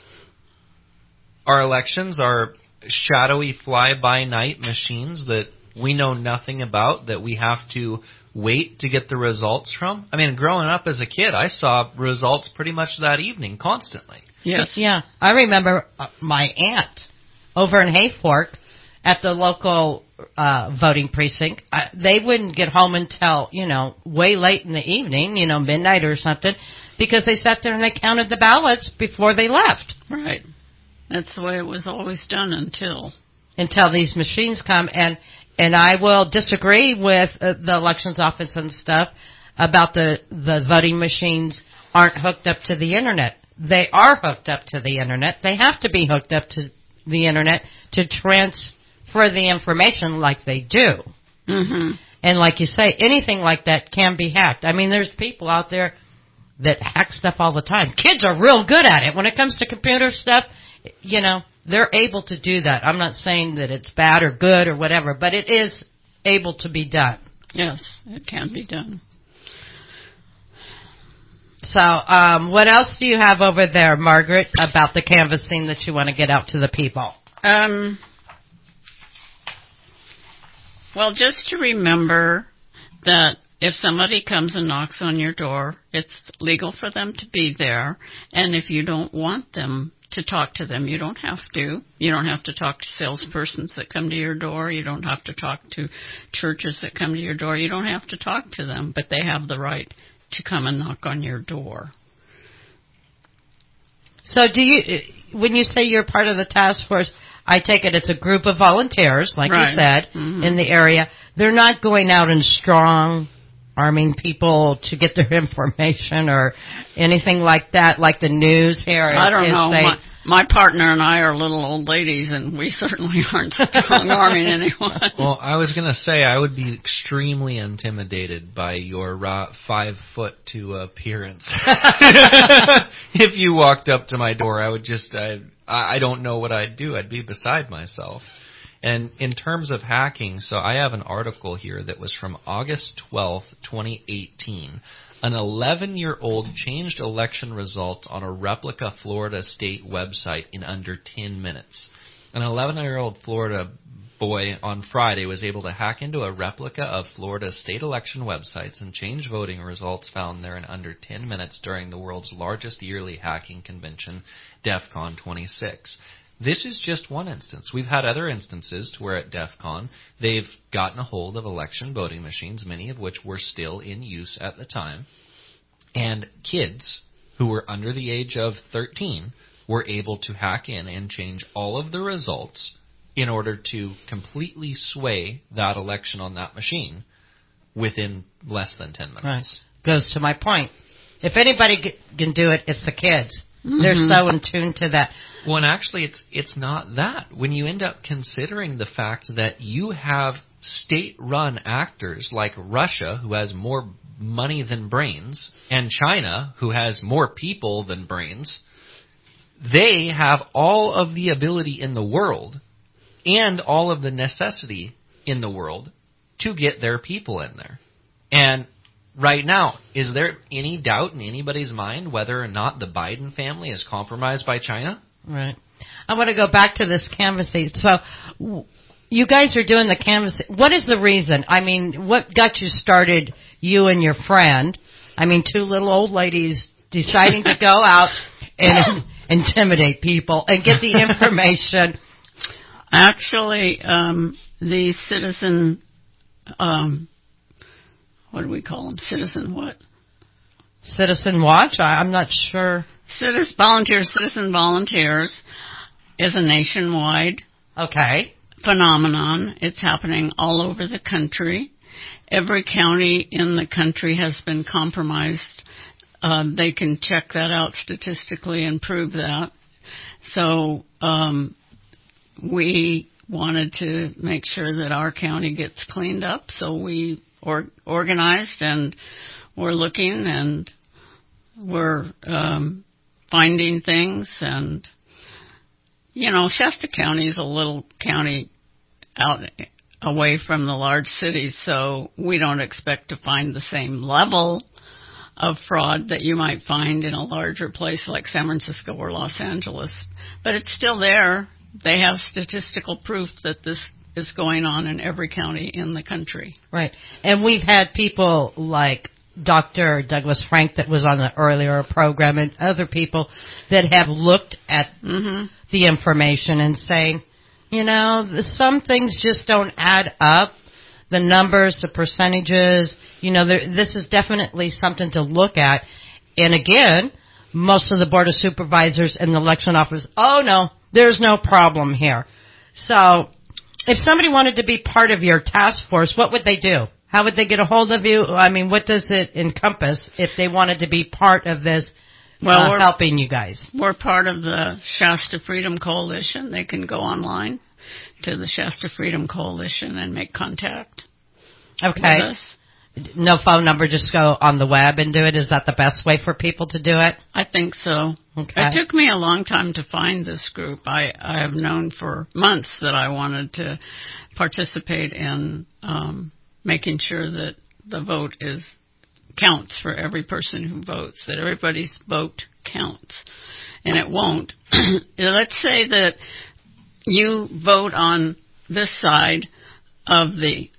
Our elections are shadowy fly-by-night machines that we know nothing about, that we have to wait to get the results from. I mean, growing up as a kid, I saw results pretty much that evening, constantly. Yes. Yeah. I remember my aunt over in Hayfork at the local voting precinct. They wouldn't get home until, way late in the evening, midnight or something, because they sat there and they counted the ballots before they left. Right. That's the way it was always done until these machines come. And I will disagree with the elections office and stuff about the voting machines aren't hooked up to the internet. They are hooked up to the internet. They have to be hooked up to the internet to transfer the information like they do. And like you say, anything like that can be hacked. I mean, there's people out there that hack stuff all the time. Kids are real good at it. When it comes to computer stuff, they're able to do that. I'm not saying that it's bad or good or whatever, but it is able to be done. Yes, it can be done. So, what else do you have over there, Margaret, about the canvassing that you want to get out to the people? Well, just to remember that if somebody comes and knocks on your door, it's legal for them to be there. And if you don't want them to talk to them, you don't have to. You don't have to talk to salespersons that come to your door. You don't have to talk to churches that come to your door. You don't have to talk to them, but they have the right to come and knock on your door. So when you say you're part of the task force, I take it it's a group of volunteers, like you said, in the area. They're not going out and arming people to get their information or anything like that, like the news here. I don't know. My partner and I are little old ladies, and we certainly aren't strong-arming anyone. Well, I was going to say I would be extremely intimidated by your 5'2" appearance. If you walked up to my door, I would just, I don't know what I'd do. I'd be beside myself. And in terms of hacking, so I have an article here that was from August 12th, 2018. An 11-year-old changed election results on a replica Florida state website in under 10 minutes. An 11-year-old Florida boy on Friday was able to hack into a replica of Florida state election websites and change voting results found there in under 10 minutes during the world's largest yearly hacking convention, DEF CON 26. This is just one instance. We've had other instances to where at DEF CON they've gotten a hold of election voting machines, many of which were still in use at the time, and kids who were under the age of 13 were able to hack in and change all of the results in order to completely sway that election on that machine within less than 10 minutes. Right. Goes to my point. If anybody can do it, it's the kids. They're so in tune to that. Well, and actually, it's not that. When you end up considering the fact that you have state-run actors like Russia, who has more money than brains, and China, who has more people than brains, they have all of the ability in the world and all of the necessity in the world to get their people in there. And right now, is there any doubt in anybody's mind whether or not the Biden family is compromised by China? Right. I want to go back to this canvassing. So you guys are doing the canvassing. What is the reason? I mean, what got you started, you and your friend? I mean, two little old ladies deciding to go out and intimidate people and get the information. Actually, the citizen, what do we call them? Citizen what? Citizen Watch? I'm not sure. Citizen Volunteers is a nationwide phenomenon. It's happening all over the country. Every county in the country has been compromised. They can check that out statistically and prove that. So we wanted to make sure that our county gets cleaned up. So we organized, and we're looking, and we're finding things. And, you know, Shasta County is a little county out away from the large cities, so we don't expect to find the same level of fraud that you might find in a larger place like San Francisco or Los Angeles. But it's still there. They have statistical proof that this is going on in every county in the country. Right. And we've had people like Dr. Douglas Frank that was on the earlier program, and other people that have looked at the information and saying, you know, some things just don't add up. The numbers, the percentages, you know, this is definitely something to look at. And again, most of the Board of Supervisors in the election office, oh no, there's no problem here. So if somebody wanted to be part of your task force, what would they do? How would they get a hold of you? I mean, what does it encompass if they wanted to be part of this, helping you guys? We're part of the Shasta Freedom Coalition. They can go online to the Shasta Freedom Coalition and make contact with us. No phone number, just go on the web and do it. Is that the best way for people to do it? I think so. Okay. It took me a long time to find this group. I have known for months that I wanted to participate in making sure that the vote counts for every person who votes, that everybody's vote counts. And it won't. Let's say that you vote on this side of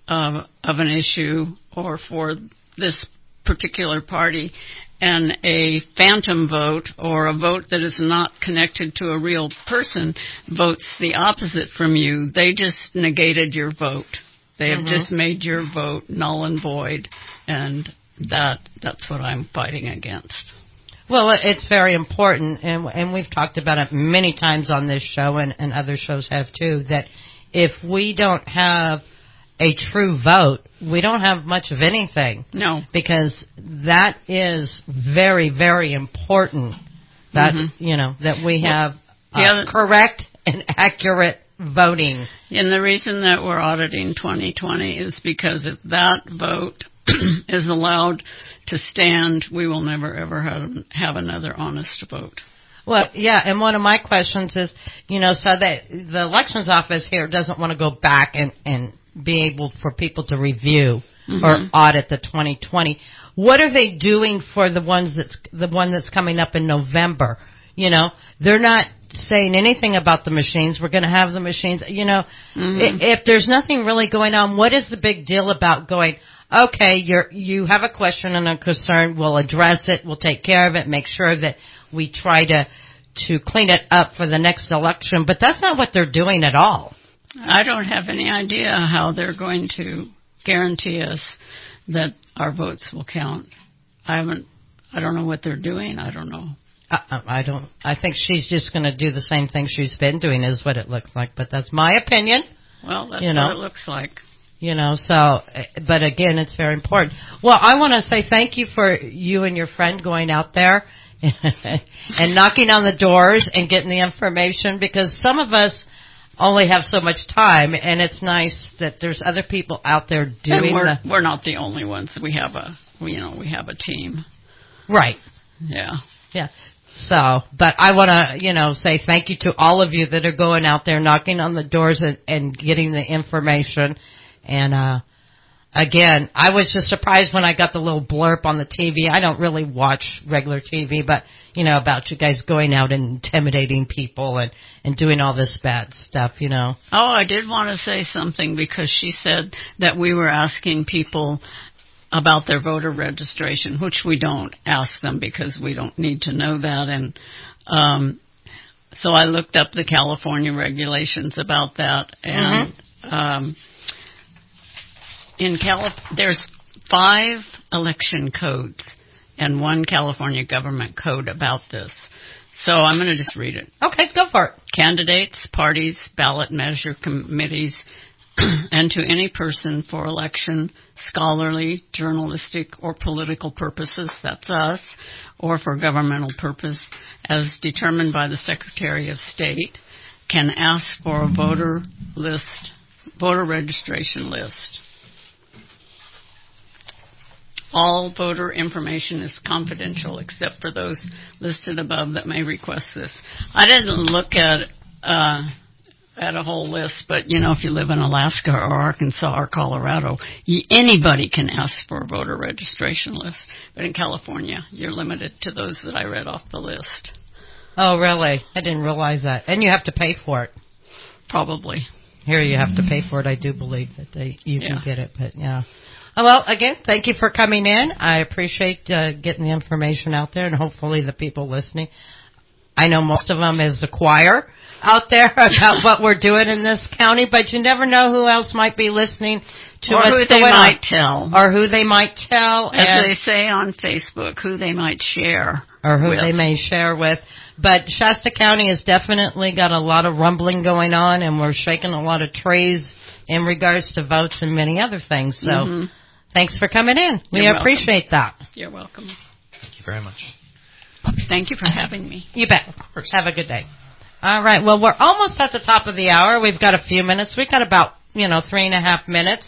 an issue or for this particular party, and a phantom vote or a vote that is not connected to a real person votes the opposite from you. They just negated your vote. They have just made your vote null and void, and that's what I'm fighting against. Well, it's very important, and we've talked about it many times on this show, and other shows have too, that if we don't have a true vote, we don't have much of anything. No. Because that is very, very important that, you know, that we have correct and accurate voting. And the reason that we're auditing 2020 is because if that vote is allowed to stand, we will never, ever have another honest vote. Well, yeah, and one of my questions is, you know, so that the elections office here doesn't want to go back and be able for people to review or audit the 2020. What are they doing for the one that's coming up in November? You know, they're not saying anything about the machines. We're going to have the machines. You know, if there's nothing really going on, what is the big deal about going, okay, you have a question and a concern, we'll address it, we'll take care of it, make sure that we try to clean it up for the next election. But that's not what they're doing at all. I don't have any idea how they're going to guarantee us that our votes will count. I don't know what they're doing. I don't know. I think she's just going to do the same thing she's been doing is what it looks like. But that's my opinion. Well, that's what it looks like. You know, so, but again, it's very important. Well, I want to say thank you for you and your friend going out there and knocking on the doors and getting the information, because some of us only have so much time, and it's nice that there's other people out there doing. And we're not the only ones. We have a team. Right. Yeah. Yeah. So, but I want to, say thank you to all of you that are going out there knocking on the doors and getting the information. And, again, I was just surprised when I got the little blurb on the TV. I don't really watch regular TV, but, about you guys going out and intimidating people and doing all this bad stuff, Oh, I did want to say something because she said that we were asking people about their voter registration, which we don't ask them because we don't need to know that. And so I looked up the California regulations about that. And there's 5 election codes and 1 California government code about this. So I'm going to just read it. Okay, go for it. Candidates, parties, ballot measure committees, and to any person for election, scholarly, journalistic, or political purposes, that's us, or for governmental purpose, as determined by the Secretary of State, can ask for a voter registration list. All voter information is confidential except for those listed above that may request this. I didn't look at a whole list, but if you live in Alaska or Arkansas or Colorado, anybody can ask for a voter registration list. But in California, you're limited to those that I read off the list. Oh, really? I didn't realize that. And you have to pay for it. Probably. Here you have to pay for it. I do believe that you can get it, but yeah. Well, again, thank you for coming in. I appreciate getting the information out there, and hopefully the people listening. I know most of them is the choir out there about what we're doing in this county, but you never know who else might be listening to or what's who they going might on. tell. Or who they might tell. As they say on Facebook, who they might share or who with. they may share with. But Shasta County has definitely got a lot of rumbling going on, and we're shaking a lot of trees in regards to votes and many other things. So thanks for coming in. We appreciate that. You're welcome. Thank you very much. Thank you for having me. You bet. Of course. Have a good day. All right. Well, we're almost at the top of the hour. We've got a few minutes. We've got about, 3.5 minutes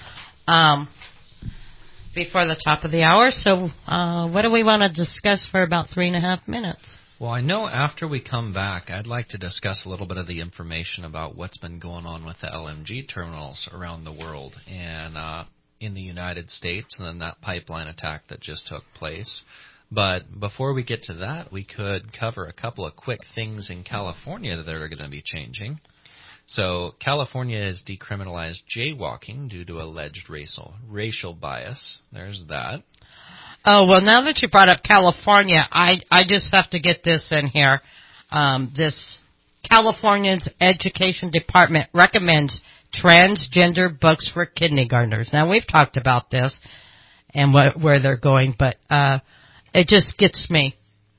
before the top of the hour. So what do we want to discuss for about 3.5 minutes? Well, I know after we come back, I'd like to discuss a little bit of the information about what's been going on with the LNG terminals around the world and in the United States, and then that pipeline attack that just took place. But before we get to that, we could cover a couple of quick things in California that are going to be changing. So California has decriminalized jaywalking due to alleged racial bias. There's that. Oh, well, now that you brought up California, I just have to get this in here. This California's Education Department recommends transgender books for kindergartners. Now, we've talked about this and where they're going, but it just gets me.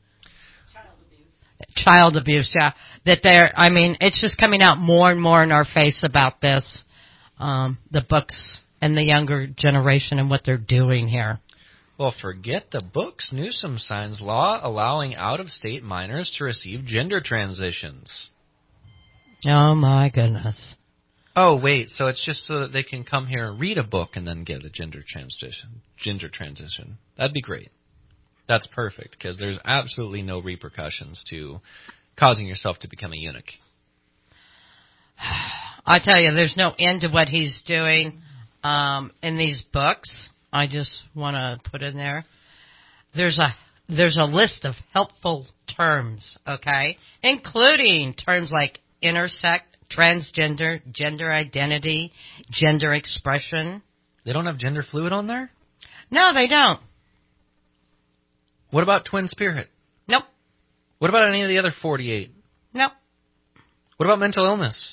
Child abuse, yeah. It's just coming out more and more in our face about this, the books and the younger generation and what they're doing here. Well, forget the books. Newsom signs law allowing out-of-state minors to receive gender transitions. Oh, my goodness. Oh, wait, so it's just so that they can come here and read a book and then get a gender transition. That'd be great. That's perfect, because there's absolutely no repercussions to causing yourself to become a eunuch. I tell you, there's no end to what he's doing in these books. I just want to put in there. There's a list of helpful terms, okay, including terms like intersect, transgender, gender identity, gender expression. They don't have gender fluid on there? No, they don't. What about twin spirit? Nope. What about any of the other 48? Nope. What about mental illness?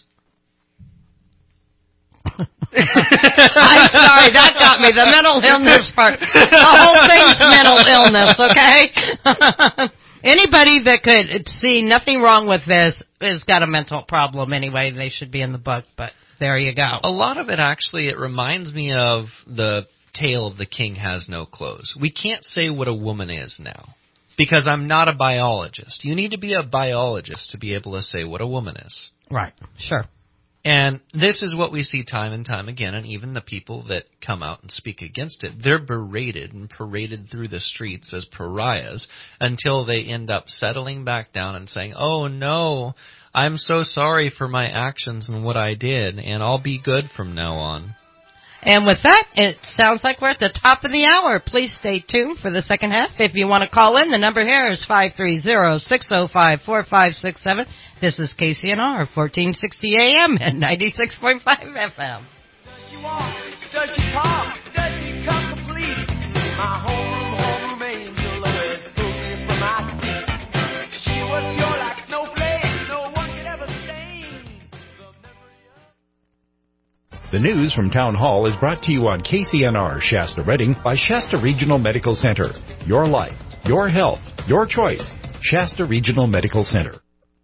I'm sorry, that got me. The mental illness part. The whole thing's mental illness, okay? Anybody that could see nothing wrong with this has got a mental problem anyway. They should be in the book, but there you go. A lot of it, actually, it reminds me of the tale of the king has no clothes. We can't say what a woman is now because I'm not a biologist. You need to be a biologist to be able to say what a woman is. Right, sure. And this is what we see time and time again, and even the people that come out and speak against it, they're berated and paraded through the streets as pariahs until they end up settling back down and saying, oh no, I'm so sorry for my actions and what I did, and I'll be good from now on. And with that, it sounds like we're at the top of the hour. Please stay tuned for the second half. If you want to call in, the number here is 530-605-4567. This is KCNR, 1460 AM and 96.5 FM. Does she walk? Does she talk? Does she come complete? My homeroom angel always pulled me from my seat. She was pure like snowflake, no one could ever stain the memory of... The news from Town Hall is brought to you on KCNR Shasta Redding by Shasta Regional Medical Center. Your life, your health, your choice. Shasta Regional Medical Center.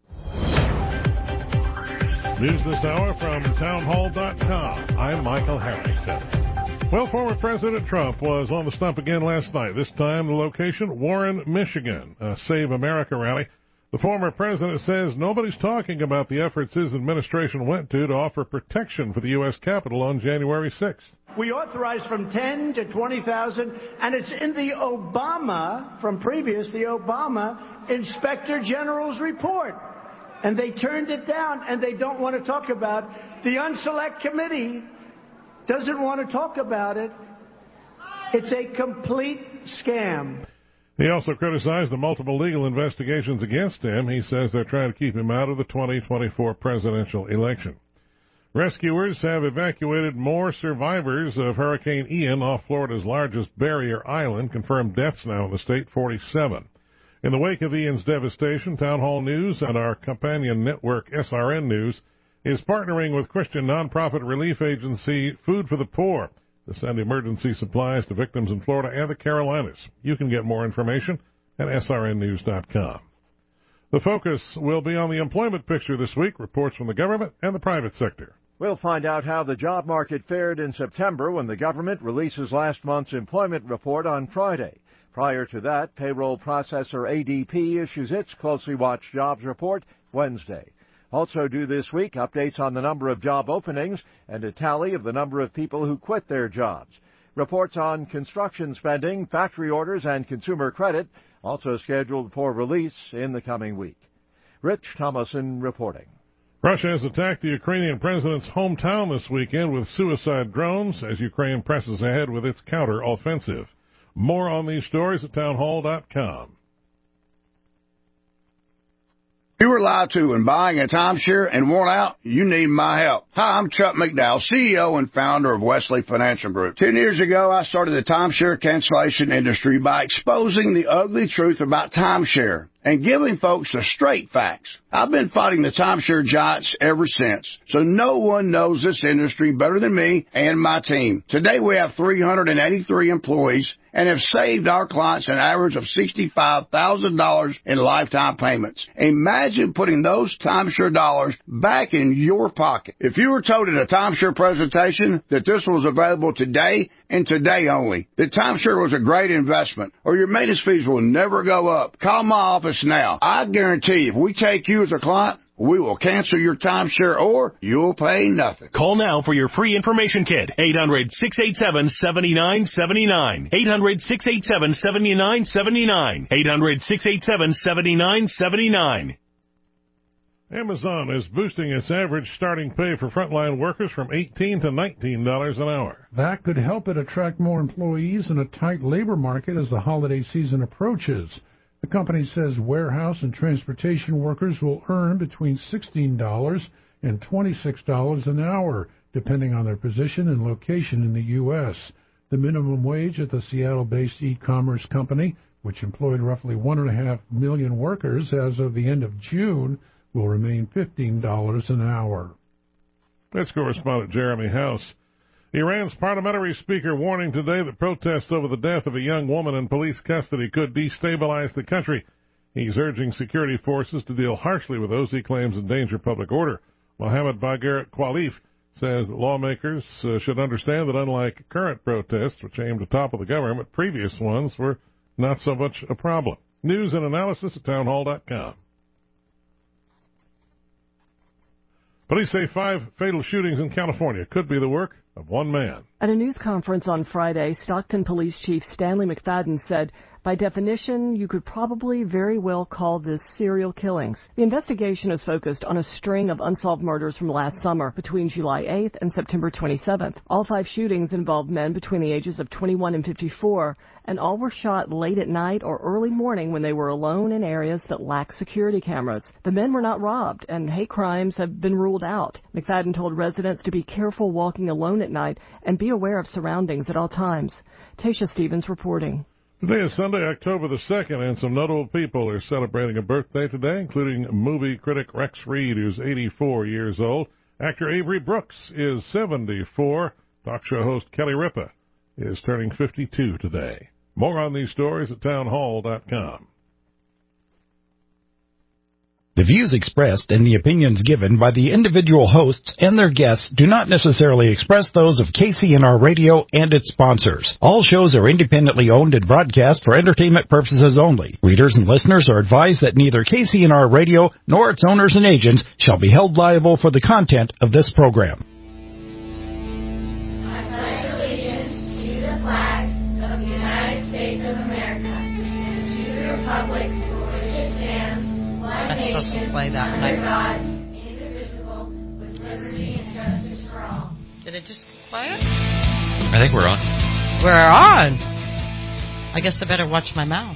News this hour from townhall.com. I'm Michael Harrington. Well, former President Trump was on the stump again last night. This time the location, Warren, Michigan, a Save America rally. The former president says nobody's talking about the efforts his administration went to offer protection for the U.S. Capitol on January 6th. We authorized from 10 to 20,000, and it's in the Obama Inspector General's report. And they turned it down, and they don't want to talk about it. The Unselect Committee doesn't want to talk about it. It's a complete scam. He also criticized the multiple legal investigations against him. He says they're trying to keep him out of the 2024 presidential election. Rescuers have evacuated more survivors of Hurricane Ian off Florida's largest barrier island. Confirmed deaths now in the state, 47. In the wake of Ian's devastation, Town Hall News and our companion network, SRN News, is partnering with Christian nonprofit relief agency Food for the Poor to send emergency supplies to victims in Florida and the Carolinas. You can get more information at srnnews.com. The focus will be on the employment picture this week, reports from the government and the private sector. We'll find out how the job market fared in September when the government releases last month's employment report on Friday. Prior to that, payroll processor ADP issues its closely watched jobs report Wednesday. Also due this week, updates on the number of job openings and a tally of the number of people who quit their jobs. Reports on construction spending, factory orders, and consumer credit also scheduled for release in the coming week. Rich Thomason reporting. Russia has attacked the Ukrainian president's hometown this weekend with suicide drones as Ukraine presses ahead with its counter-offensive. More on these stories at townhall.com. You were lied to when buying a timeshare and worn out, you need my help. Hi, I'm Chuck McDowell, CEO and founder of Wesley Financial Group. 10 years ago, I started the timeshare cancellation industry by exposing the ugly truth about timeshare and giving folks the straight facts. I've been fighting the timeshare giants ever since, so no one knows this industry better than me and my team. Today we have 383 employees and have saved our clients an average of $65,000 in lifetime payments. Imagine putting those timeshare dollars back in your pocket. If you were told at a timeshare presentation that this was available today and today only, that timeshare was a great investment, or your maintenance fees will never go up, call my office now. I guarantee if we take you as a client, we will cancel your timeshare or you'll pay nothing. Call now for your free information kit. 800-687-7979. 800-687-7979. 800-687-7979. Amazon is boosting its average starting pay for frontline workers from $18 to $19 an hour. That could help it attract more employees in a tight labor market as the holiday season approaches. The company says warehouse and transportation workers will earn between $16 and $26 an hour, depending on their position and location in the U.S. The minimum wage at the Seattle-based e-commerce company, which employed roughly 1.5 million workers as of the end of June, will remain $15 an hour. That's correspondent Jeremy House. Iran's parliamentary speaker warning today that protests over the death of a young woman in police custody could destabilize the country. He's urging security forces to deal harshly with those he claims endanger public order. Mohammed Bagher Khalif says that lawmakers should understand that unlike current protests, which aim to topple the government, previous ones were not so much a problem. News and analysis at townhall.com. Police say 5 fatal shootings in California could be the work of one man. At a news conference on Friday, Stockton Police Chief Stanley McFadden said, by definition, you could probably very well call this serial killings. The investigation is focused on a string of unsolved murders from last summer between July 8th and September 27th. All 5 shootings involved men between the ages of 21 and 54, and all were shot late at night or early morning when they were alone in areas that lack security cameras. The men were not robbed, and hate crimes have been ruled out. McFadden told residents to be careful walking alone at night and be aware of surroundings at all times. Tasha Stevens reporting. Today is Sunday, October the 2nd, and some notable people are celebrating a birthday today, including movie critic Rex Reed, who's 84 years old. Actor Avery Brooks is 74. Talk show host Kelly Ripa is turning 52 today. More on these stories at townhall.com. The views expressed and the opinions given by the individual hosts and their guests do not necessarily express those of KCNR Radio and its sponsors. All shows are independently owned and broadcast for entertainment purposes only. Readers and listeners are advised that neither KCNR Radio nor its owners and agents shall be held liable for the content of this program. I pledge allegiance to the flag of the United States of America and to the republic for which it stands, one nation, under God, indivisible, with liberty and justice for all. Did it just play it? I think we're on. We're on. I guess I better watch my mouth.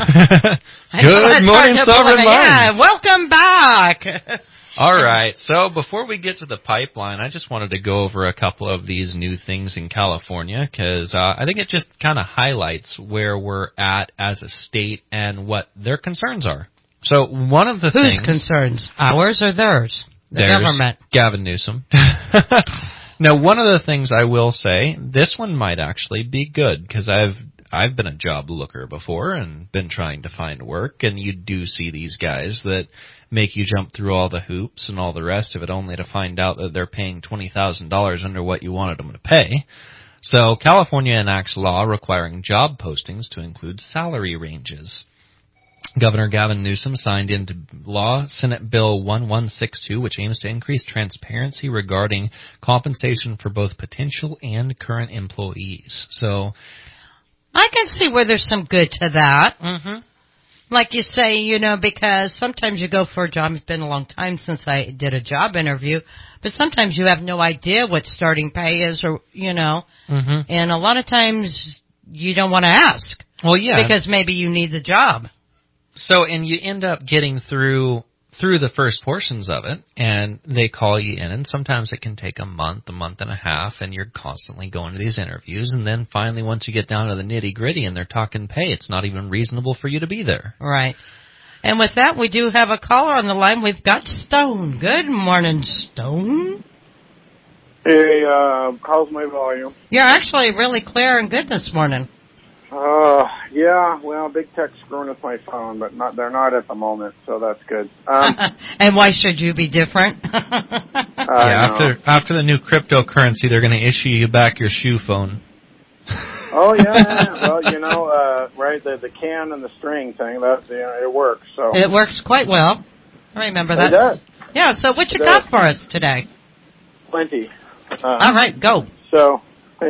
Good morning, Sovereign Minds. Yeah, welcome back. All right, so before we get to the pipeline, I just wanted to go over a couple of these new things in California because I think it just kind of highlights where we're at as a state and what their concerns are. So one of the Whose things... concerns? Ours or theirs? The government. Gavin Newsom. Now, one of the things I will say, this one might actually be good because I've been a job looker before and been trying to find work, and you do see these guys that make you jump through all the hoops and all the rest of it only to find out that they're paying $20,000 under what you wanted them to pay. So California enacts law requiring job postings to include salary ranges. Governor Gavin Newsom signed into law Senate Bill 1162, which aims to increase transparency regarding compensation for both potential and current employees. So I can see where there's some good to that. Mm-hmm. Like you say, because sometimes you go for a job. It's been a long time since I did a job interview, but sometimes you have no idea what starting pay is or, Mm-hmm. And a lot of times you don't want to ask. Well, yeah. Because maybe you need the job. So, and you end up getting through the first portions of it, and they call you in, and sometimes it can take a month and a half, and you're constantly going to these interviews, and then finally once you get down to the nitty-gritty and they're talking pay, it's not even reasonable for you to be there. Right. And with that, we do have a caller on the line. We've got Stone. Good morning, Stone. Hey, how's my volume? You're actually really clear and good this morning. Yeah, well, Big Tech's screwing with my phone, but they're not at the moment, so that's good. And why should you be different? Yeah, after the new cryptocurrency, they're going to issue you back your shoe phone. Oh, yeah. Well, right, the can and the string thing, it works. So it works quite well. I remember that. It does. Yeah, so what you got for us today? Plenty. All right, go. So,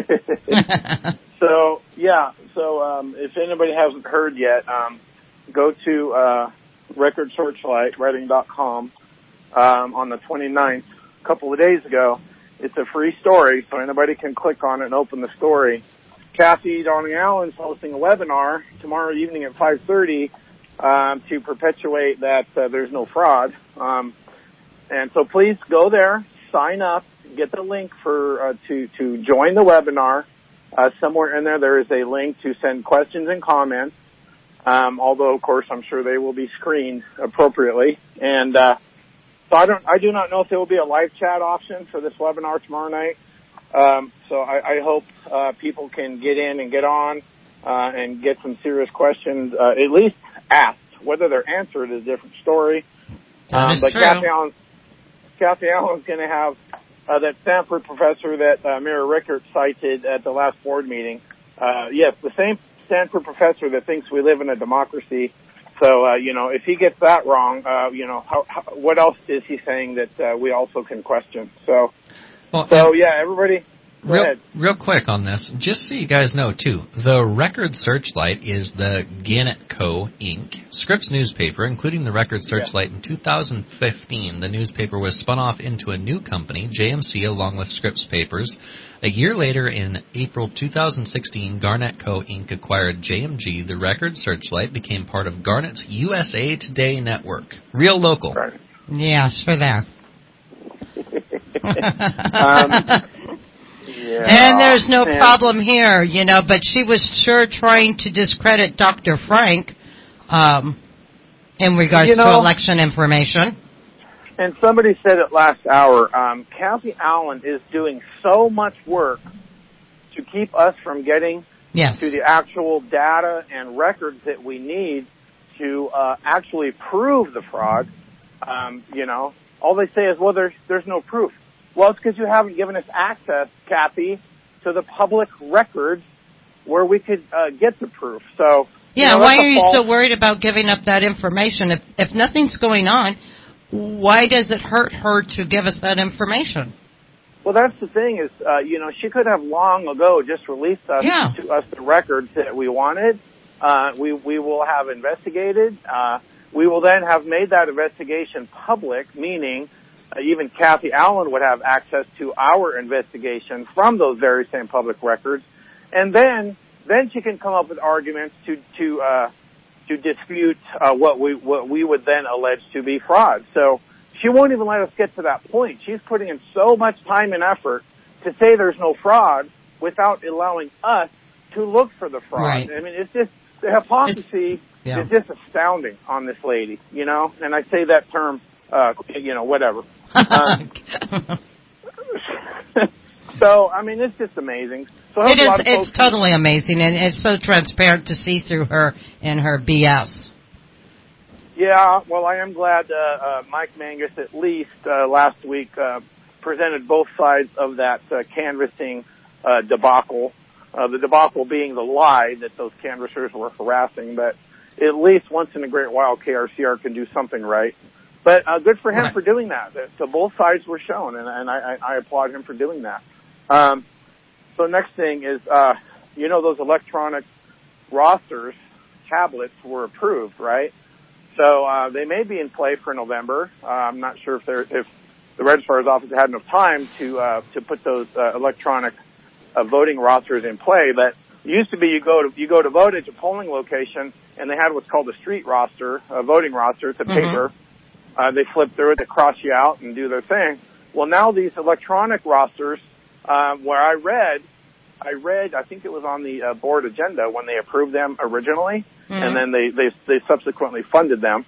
if anybody hasn't heard yet, go to recordsearchlight.writing.com on the 29th, a couple of days ago. It's a free story, so anybody can click on it and open the story. Kathy Donning Allen's hosting a webinar tomorrow evening at 5:30 to perpetuate that there's no fraud. And so please go there, sign up, get the link for to join the webinar. Somewhere in there is a link to send questions and comments. Although, of course, I'm sure they will be screened appropriately. And so I do not know if there will be a live chat option for this webinar tomorrow night. So I hope people can get in and get on and get some serious questions, at least asked. Whether they're answered is a different story. That is but true. Kathy Allen's going to have that Stanford professor that Mira Rickert cited at the last board meeting. Yes, the same Stanford professor that thinks we live in a democracy So, if he gets that wrong, what else is he saying that we also can question? So everybody. Real quick on this, just so you guys know, too, the Record Searchlight is the Gannett Co. Inc. Scripps newspaper, including the Record Searchlight. In 2015, the newspaper was spun off into a new company, JMC, along with Scripps Papers. A year later, in April 2016, Garnett Co. Inc. acquired JMG. The Record Searchlight became part of Garnett's USA Today network. Real local. Right. Yeah, sure there. Yeah, and there's no problem here, but she was sure trying to discredit Dr. Frank in regards to election information. And somebody said it last hour, Kathy Allen is doing so much work to keep us from getting to the actual data and records that we need to actually prove the fraud. All they say is, well, there's no proof. Well, it's because you haven't given us access, Kathy, to the public records where we could get the proof. So, why are you so worried about giving up that information? If nothing's going on, why does it hurt her to give us that information? Well, that's the thing is, she could have long ago just released to us the records that we wanted. We will have investigated. We will then have made that investigation public, meaning even Kathy Allen would have access to our investigation from those very same public records, and then she can come up with arguments to dispute what we would then allege to be fraud. So she won't even let us get to that point. She's putting in so much time and effort to say there's no fraud without allowing us to look for the fraud. Right. I mean, it's just the hypocrisy is just astounding on this lady, And I say that term, whatever. So, I mean, it's just amazing. So it's totally amazing, and it's so transparent to see through her and her BS. Yeah, well, I am glad Mike Mangus at least last week presented both sides of that canvassing debacle. The debacle being the lie that those canvassers were harassing, but at least once in a great while KRCR can do something right. But good for him for doing that. So both sides were shown, and I applaud him for doing that. So next thing is, those electronic rosters, tablets were approved, right? So they may be in play for November. I'm not sure if the registrar's office had enough time to put those electronic voting rosters in play. But it used to be you go to vote at a polling location, and they had what's called a street roster, a voting roster. It's a paper. They flip through it, they cross you out and do their thing. Well, now these electronic rosters, where I read, I think it was on the board agenda when they approved them originally, and then they subsequently funded them.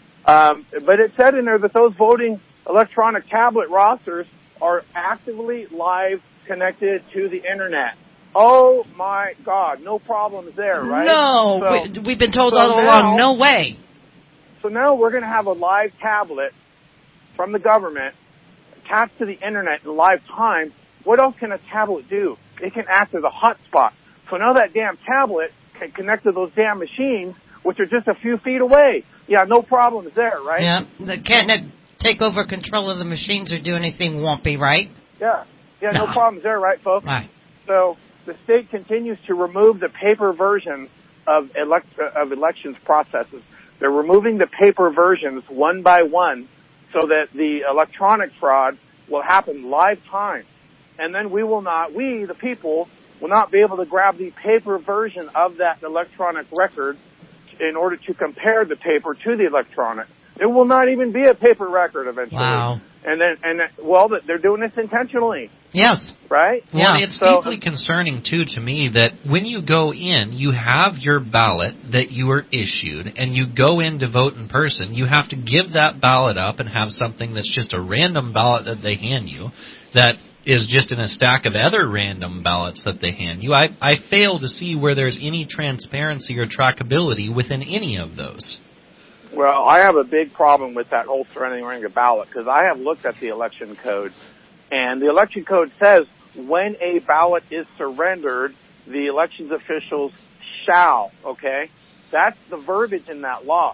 But it said in there that those voting electronic tablet rosters are actively live connected to the internet. Oh my God, no problems there, right? No, we've been told all along, no way. So now we're going to have a live tablet from the government attached to the internet in live time. What else can a tablet do? It can act as a hotspot. So now that damn tablet can connect to those damn machines, which are just a few feet away. Yeah, no problems there, right? Yeah, they can't take over control of the machines or do anything wumpy, right? Yeah, no problems there, right, folks? Right. So the state continues to remove the paper versions of elections processes. They're removing the paper versions one by one so that the electronic fraud will happen live time. And then we, the people, will not be able to grab the paper version of that electronic record in order to compare the paper to the electronic. There will not even be a paper record eventually. Wow. And they're doing this intentionally. Yes. Right? Well, it's deeply concerning, too, to me, that when you go in, you have your ballot that you were issued, and you go in to vote in person. You have to give that ballot up and have something that's just a random ballot that they hand you that is just in a stack of other random ballots that they hand you. I fail to see where there's any transparency or trackability within any of those. Well, I have a big problem with that whole surrendering a ballot because I have looked at the election code, and the election code says when a ballot is surrendered, the elections officials shall, okay? That's the verbiage in that law.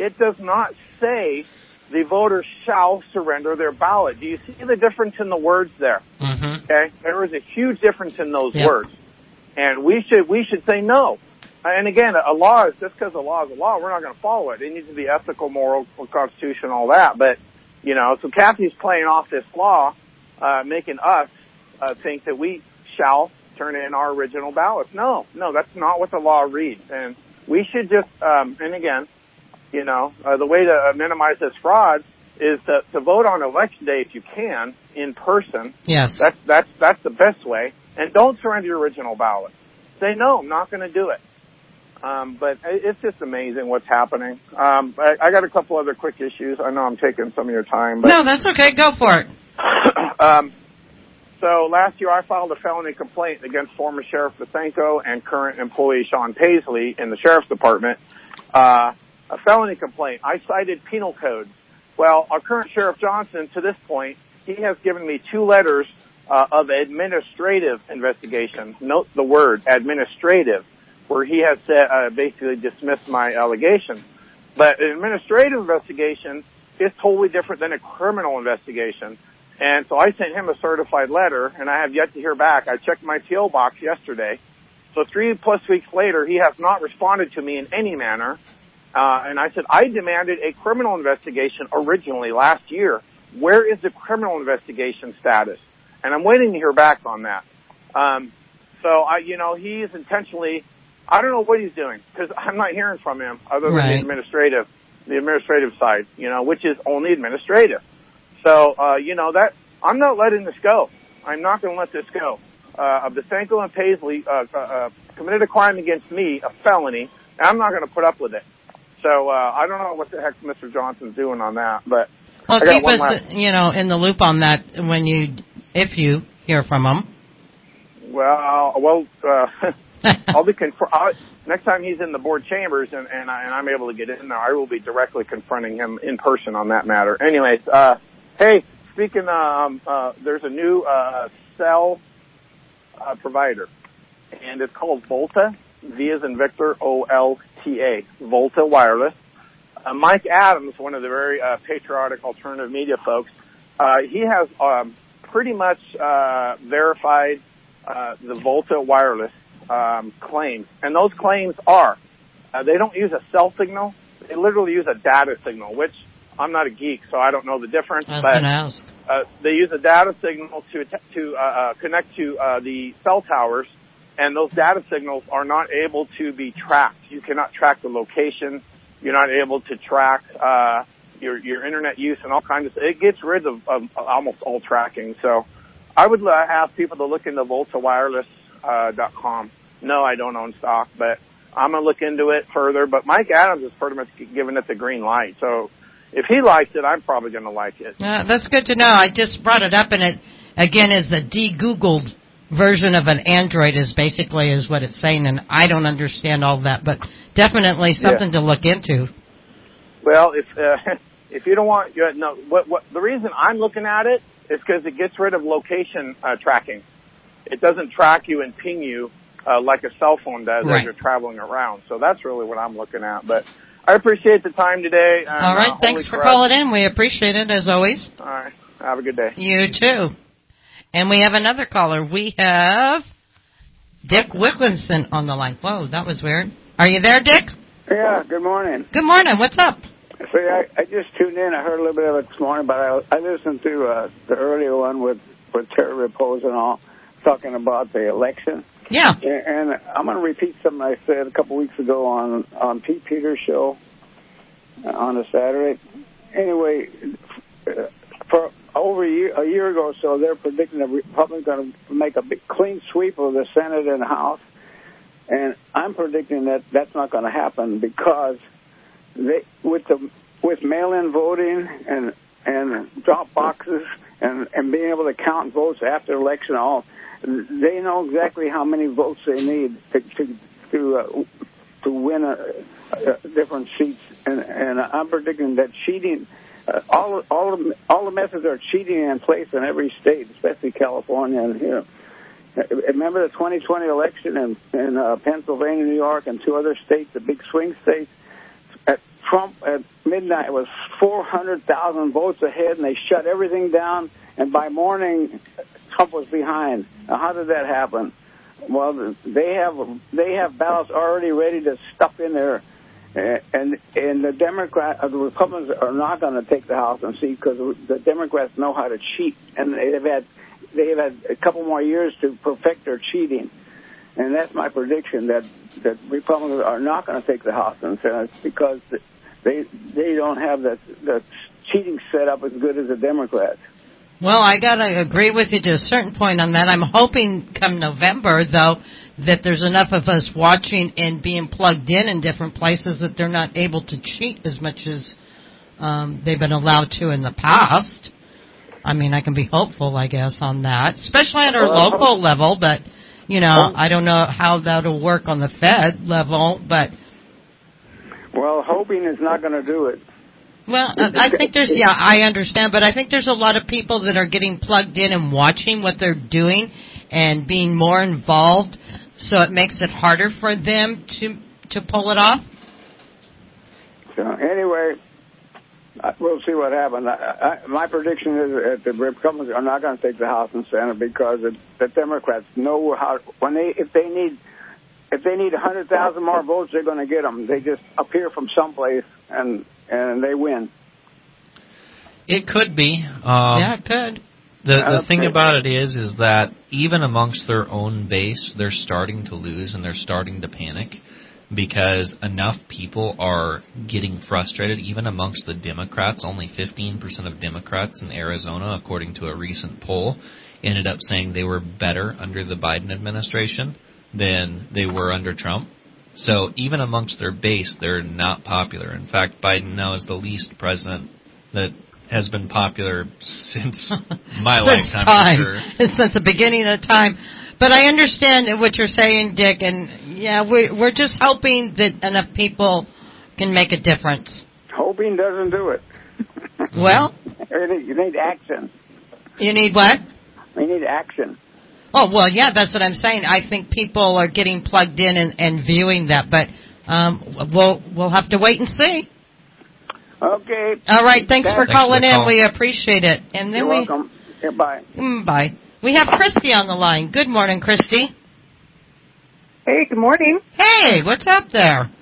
it does not say the voters shall surrender their ballot. Do you see the difference in the words there? Mm-hmm. Okay, there is a huge difference in those words, and we should say no. And again, a law is just because a law is a law. We're not going to follow it. It needs to be ethical, moral, constitutional, all that. But so Kathy's playing off this law, making us think that we shall turn in our original ballots. No, that's not what the law reads. And we should just, and again, the way to minimize this fraud is to vote on election day if you can in person. Yes. That's the best way. And don't surrender your original ballot. Say no, I'm not going to do it. But it's just amazing what's happening. I got a couple other quick issues. I know I'm taking some of your time. But no, that's okay. Go for it. So last year I filed a felony complaint against former Sheriff Visenko and current employee Sean Paisley in the Sheriff's Department. A felony complaint. I cited penal codes. Well, our current Sheriff Johnson, to this point, he has given me 2 letters of administrative investigation. Note the word administrative, where he has basically dismissed my allegations. But an administrative investigation is totally different than a criminal investigation. And so I sent him a certified letter, and I have yet to hear back. I checked my P.O. box yesterday. So 3+ weeks later, he has not responded to me in any manner. And I said, I demanded a criminal investigation originally last year. Where is the criminal investigation status? And I'm waiting to hear back on that. So he is intentionally, I don't know what he's doing, because I'm not hearing from him other than the administrative side, which is only administrative. So, that I'm not letting this go. I'm not going to let this go. Visenko and Paisley committed a crime against me, a felony, and I'm not going to put up with it. So I don't know what the heck Mr. Johnson's doing on that, but keep us, in the loop on that if you hear from him. Well, I'll be next time he's in the board chambers and I'm able to get in there, I will be directly confronting him in person on that matter. Anyways, hey, speaking, there's a new cell provider, and it's called Volta, V as in Victor, O-L-T-A, Volta Wireless. Mike Adams, one of the very patriotic alternative media folks, he has pretty much verified the Volta Wireless claims. And those claims are, they don't use a cell signal, they literally use a data signal, which I'm not a geek, so I don't know the difference. They use a data signal to connect to the cell towers, and those data signals are not able to be tracked. You cannot track the location. You're not able to track your internet use and all kinds of. It gets rid of almost all tracking. So I would ask people to look into VoltaWireless.com. No, I don't own stock, but I'm gonna look into it further. But Mike Adams has pretty much given it the green light. So if he likes it, I'm probably going to like it. That's good to know. I just brought it up, and it, again, is the de-Googled version of an Android is what it's saying, and I don't understand all that, but definitely something to look into. Well, if you don't want, the reason I'm looking at it is because it gets rid of location tracking. It doesn't track you and ping you like a cell phone does as you're traveling around. So that's really what I'm looking at, but I appreciate the time today. And, all right, thanks for calling in. We appreciate it, as always. All right, have a good day. You too. And we have another caller. We have Dick Wilkinson on the line. Whoa, that was weird. Are you there, Dick? Yeah, good morning. Good morning. What's up? See, I just tuned in. I heard a little bit of it this morning, but I listened to the earlier one with Terry Repose and all, talking about the election. Yeah. And I'm going to repeat something I said a couple weeks ago on Pete Peters' show on a Saturday. Anyway, for over a year ago or so, they're predicting the Republicans are going to make a big clean sweep of the Senate and the House. And I'm predicting that that's not going to happen because with mail-in voting and drop boxes and being able to count votes after election, all they know exactly how many votes they need to win different seats. And I'm predicting that cheating, all the methods are cheating in place in every state, especially California and here. Remember the 2020 election in Pennsylvania, New York, and 2 other states, the big swing states? Trump at midnight was 400,000 votes ahead, and they shut everything down. And by morning, Trump was behind. Now, how did that happen? Well, they have ballots already ready to stuff in there, and the Republicans are not going to take the House and seat because the Democrats know how to cheat, and they've had a couple more years to perfect their cheating. And that's my prediction that Republicans are not going to take the House and Senate because they don't have the cheating set up as good as the Democrats. Well, I got to agree with you to a certain point on that. I'm hoping come November, though, that there's enough of us watching and being plugged in different places that they're not able to cheat as much as they've been allowed to in the past. I mean, I can be hopeful, I guess, on that, especially at our local level, but, I don't know how that'll work on the Fed level, but... Well, hoping is not going to do it. Well, I think I understand, but I think there's a lot of people that are getting plugged in and watching what they're doing and being more involved, so it makes it harder for them to pull it off. So anyway, we'll see what happens. My prediction is that the Republicans are not going to take the House and Senate because the Democrats know how if they need 100,000 more votes, they're going to get them. They just appear from someplace and they win. It could be. It could. The thing about it is that even amongst their own base, they're starting to lose and they're starting to panic because enough people are getting frustrated. Even amongst the Democrats, only 15% of Democrats in Arizona, according to a recent poll, ended up saying they were better under the Biden administration than they were under Trump. So even amongst their base, they're not popular. In fact, Biden now is the least president that has been popular since my lifetime, for sure. Since the beginning of time. But I understand what you're saying, Dick, and we're just hoping that enough people can make a difference. Hoping doesn't do it. Well? You need action. You need what? We need action. Oh, well, yeah, that's what I'm saying. I think people are getting plugged in and viewing that, but we'll have to wait and see. Okay. All right, thanks for calling in. We appreciate it. And then You're welcome. Yeah, bye. Bye. We have Christy on the line. Good morning, Christy. Hey, good morning. Hey, what's up there?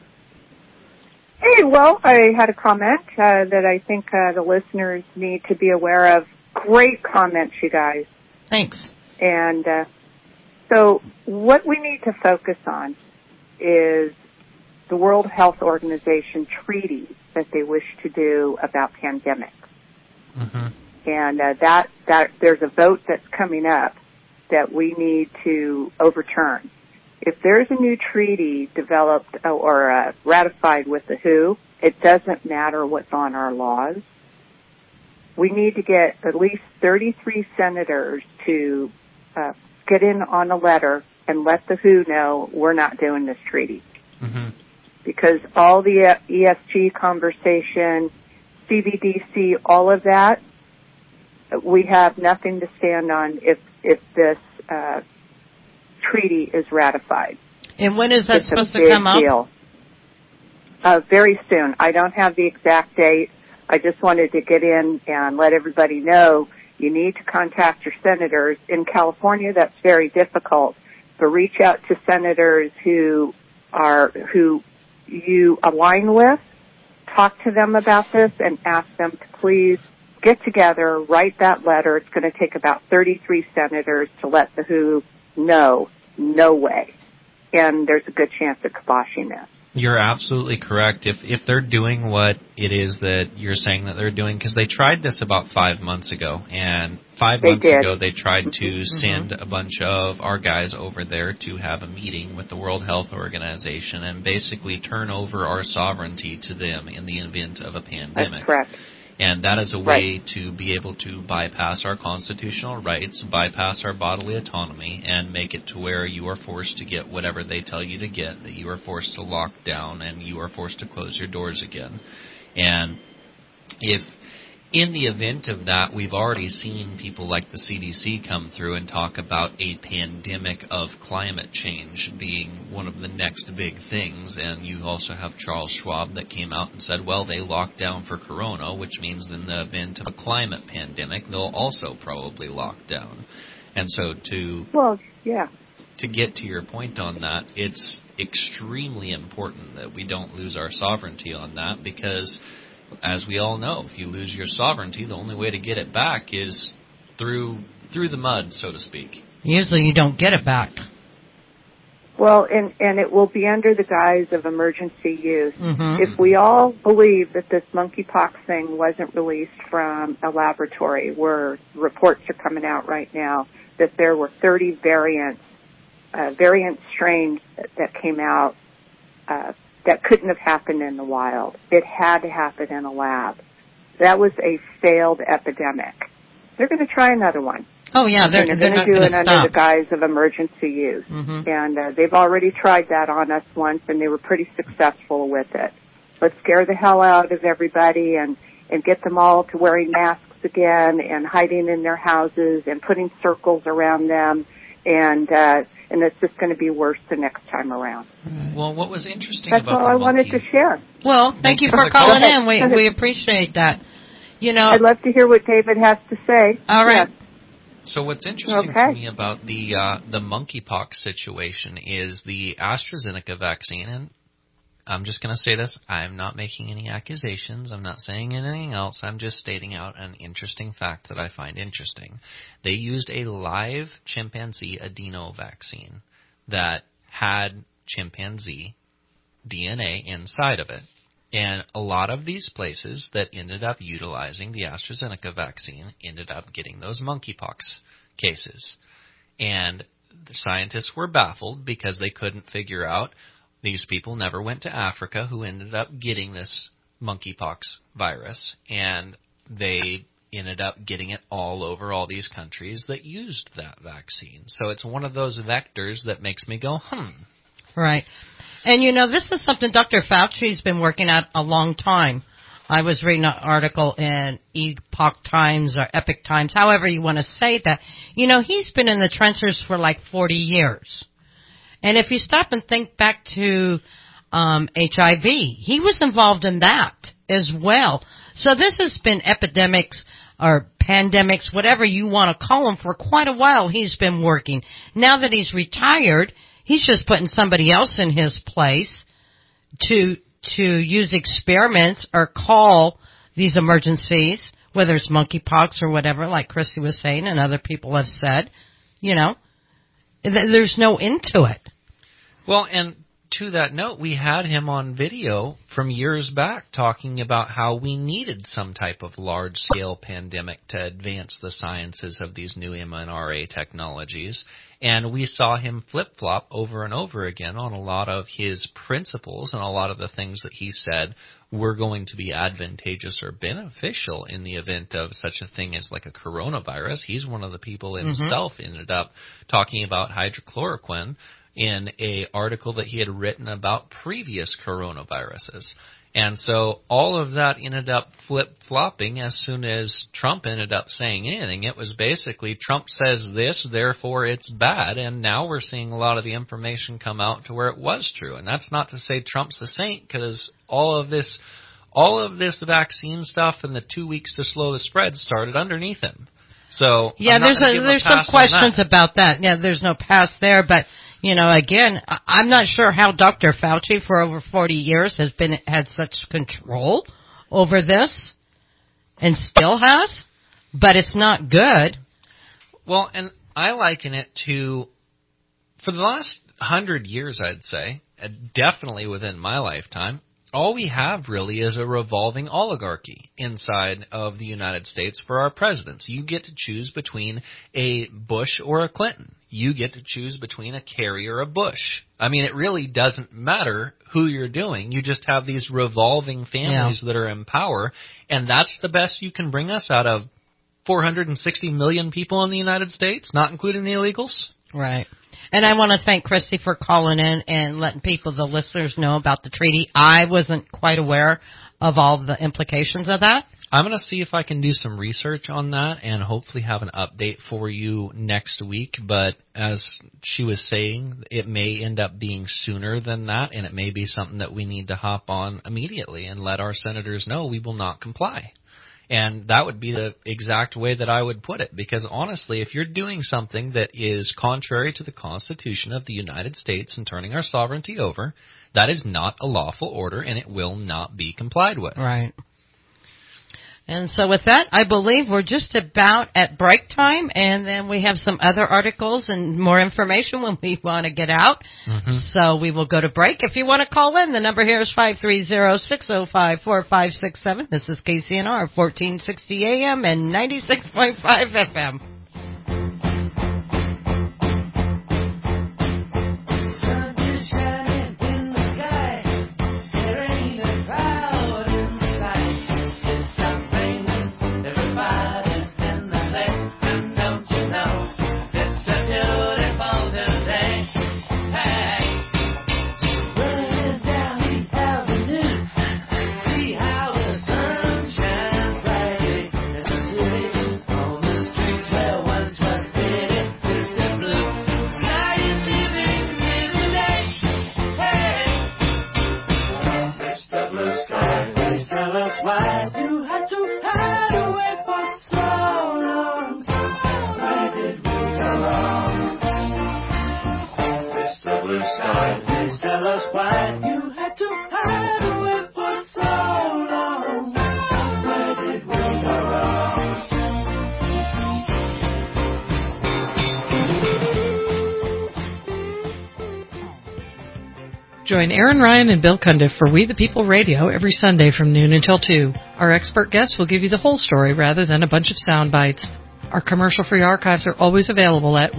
Hey, well, I had a comment that I think the listeners need to be aware of. Great comments, you guys. Thanks. And so what we need to focus on is the World Health Organization treaty that they wish to do about pandemics. Mm-hmm. And that there's a vote that's coming up that we need to overturn. If there's a new treaty developed or ratified with the WHO, it doesn't matter what's on our laws. We need to get at least 33 senators to get in on a letter and let the WHO know we're not doing this treaty. Mm-hmm. Because all the ESG conversation, CBDC, all of that, we have nothing to stand on if this treaty is ratified. And when is that it's supposed a to come big deal. Very soon. I don't have the exact date. I just wanted to get in and let everybody know you need to contact your senators. In California, that's very difficult, but reach out to senators who you align with, talk to them about this, and ask them to please get together, write that letter. It's going to take about 33 senators to let the WHO know, no way. And there's a good chance of kiboshing this. You're absolutely correct. If they're doing what it is that you're saying that they're doing, because they tried this about 5 months ago, and 5 months ago they tried to send a bunch of our guys over there to have a meeting with the World Health Organization and basically turn over our sovereignty to them in the event of a pandemic. That's correct. And that is a way to be able to bypass our constitutional rights, bypass our bodily autonomy, and make it to where you are forced to get whatever they tell you to get, that you are forced to lock down and you are forced to close your doors again. And if in the event of that, we've already seen people like the CDC come through and talk about a pandemic of climate change being one of the next big things. And you also have Charles Schwab that came out and said, well, they locked down for corona, which means in the event of a climate pandemic, they'll also probably lock down. And so to get to your point on that, it's extremely important that we don't lose our sovereignty on that, because as we all know, if you lose your sovereignty, the only way to get it back is through the mud, so to speak. Usually you don't get it back. Well, and it will be under the guise of emergency use. Mm-hmm. If we all believe that this monkeypox thing wasn't released from a laboratory, where reports are coming out right now that there were 30 variant strains that came out that couldn't have happened in the wild. It had to happen in a lab. That was a failed epidemic. They're going to try another one. Oh, yeah, they're going not to do it stop. under the guise of emergency use. Mm-hmm. And they've already tried that on us once, and they were pretty successful with it. Let's scare the hell out of everybody and get them all to wearing masks again and hiding in their houses and putting circles around them, and it's just going to be worse the next time around. Well, what was interesting That's about all the I wanted monkey, to share. Well, thank you for calling in. We appreciate that. You know, I'd love to hear what David has to say. All right. Yes. So what's interesting to me about the monkeypox situation is the AstraZeneca vaccine, and I'm just going to say this, I'm not making any accusations, I'm not saying anything else, I'm just stating out an interesting fact that I find interesting. They used a live chimpanzee adeno vaccine that had chimpanzee DNA inside of it. And a lot of these places that ended up utilizing the AstraZeneca vaccine ended up getting those monkeypox cases. And the scientists were baffled because they couldn't figure out, these people never went to Africa who ended up getting this monkeypox virus, and they ended up getting it all over all these countries that used that vaccine. So it's one of those vectors that makes me go, Right. And, you know, this is something Dr. Fauci's been working at a long time. I was reading an article in Epoch Times or Epic Times, however you want to say that. You know, he's been in the trenches for like 40 years. And if you stop and think back to HIV, he was involved in that as well. So this has been epidemics or pandemics, whatever you want to call them, for quite a while he's been working. Now that he's retired, he's just putting somebody else in his place to use experiments or call these emergencies, whether it's monkeypox or whatever, like Christy was saying and other people have said. You know, there's no end to it. Well, and to that note, we had him on video from years back talking about how we needed some type of large-scale pandemic to advance the sciences of these new mRNA technologies. And we saw him flip-flop over and over again on a lot of his principles and a lot of the things that he said were going to be advantageous or beneficial in the event of such a thing as like a coronavirus. He's one of the people himself ended up talking about hydrochloroquine in a article that he had written about previous coronaviruses. And so all of that ended up flip-flopping as soon as Trump ended up saying anything. It was basically Trump says this, therefore it's bad, and now we're seeing a lot of the information come out to where it was true. And that's not to say Trump's a saint, because all of this vaccine stuff and the 2 weeks to slow the spread started underneath him. So yeah, there's some questions about that. Yeah, there's no pass there, but you know, again, I'm not sure how Dr. Fauci for over 40 years had such control over this and still has, but it's not good. Well, and I liken it to, for the last 100 years, I'd say, definitely within my lifetime, all we have really is a revolving oligarchy inside of the United States for our presidents. You get to choose between a Bush or a Clinton. You get to choose between a Kerry or a Bush. I mean, it really doesn't matter who you're doing. You just have these revolving families that are in power, and that's the best you can bring us out of 460 million people in the United States, not including the illegals. Right. And I want to thank Christy for calling in and letting the listeners know about the treaty. I wasn't quite aware of all the implications of that. I'm going to see if I can do some research on that and hopefully have an update for you next week. But as she was saying, it may end up being sooner than that, and it may be something that we need to hop on immediately and let our senators know we will not comply. And that would be the exact way that I would put it, because honestly, if you're doing something that is contrary to the Constitution of the United States and turning our sovereignty over, that is not a lawful order, and it will not be complied with. Right. And so with that, I believe we're just about at break time, and then we have some other articles and more information when we want to get out. Mm-hmm. So we will go to break. If you want to call in, the number here is 530-605-4567. This is KCNR, 1460 AM and 96.5 FM. Join Aaron Ryan and Bill Cundiff for We the People Radio every Sunday from noon until 2. Our expert guests will give you the whole story rather than a bunch of sound bites. Our commercial-free archives are always available at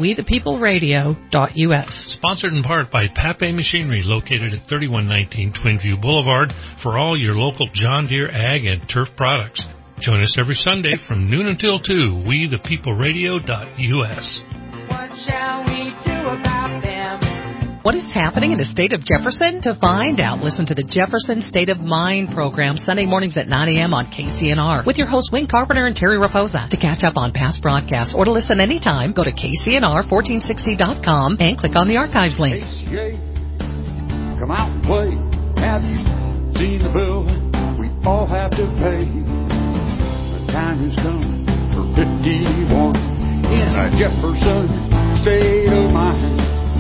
wethepeopleradio.us. Sponsored in part by Pape Machinery, located at 3119 Twinview Boulevard, for all your local John Deere ag and turf products. Join us every Sunday from noon until 2, wethepeopleradio.us. What shall we do about them? What is happening in the state of Jefferson? To find out, listen to the Jefferson State of Mind program Sunday mornings at 9 a.m. on KCNR with your hosts Wayne Carpenter and Terry Raposa. To catch up on past broadcasts or to listen anytime, go to KCNR1460.com and click on the archives link. ACA, come out and play. Have you seen the bill we all have to pay? The time has come for 51 in a Jefferson State of Mind.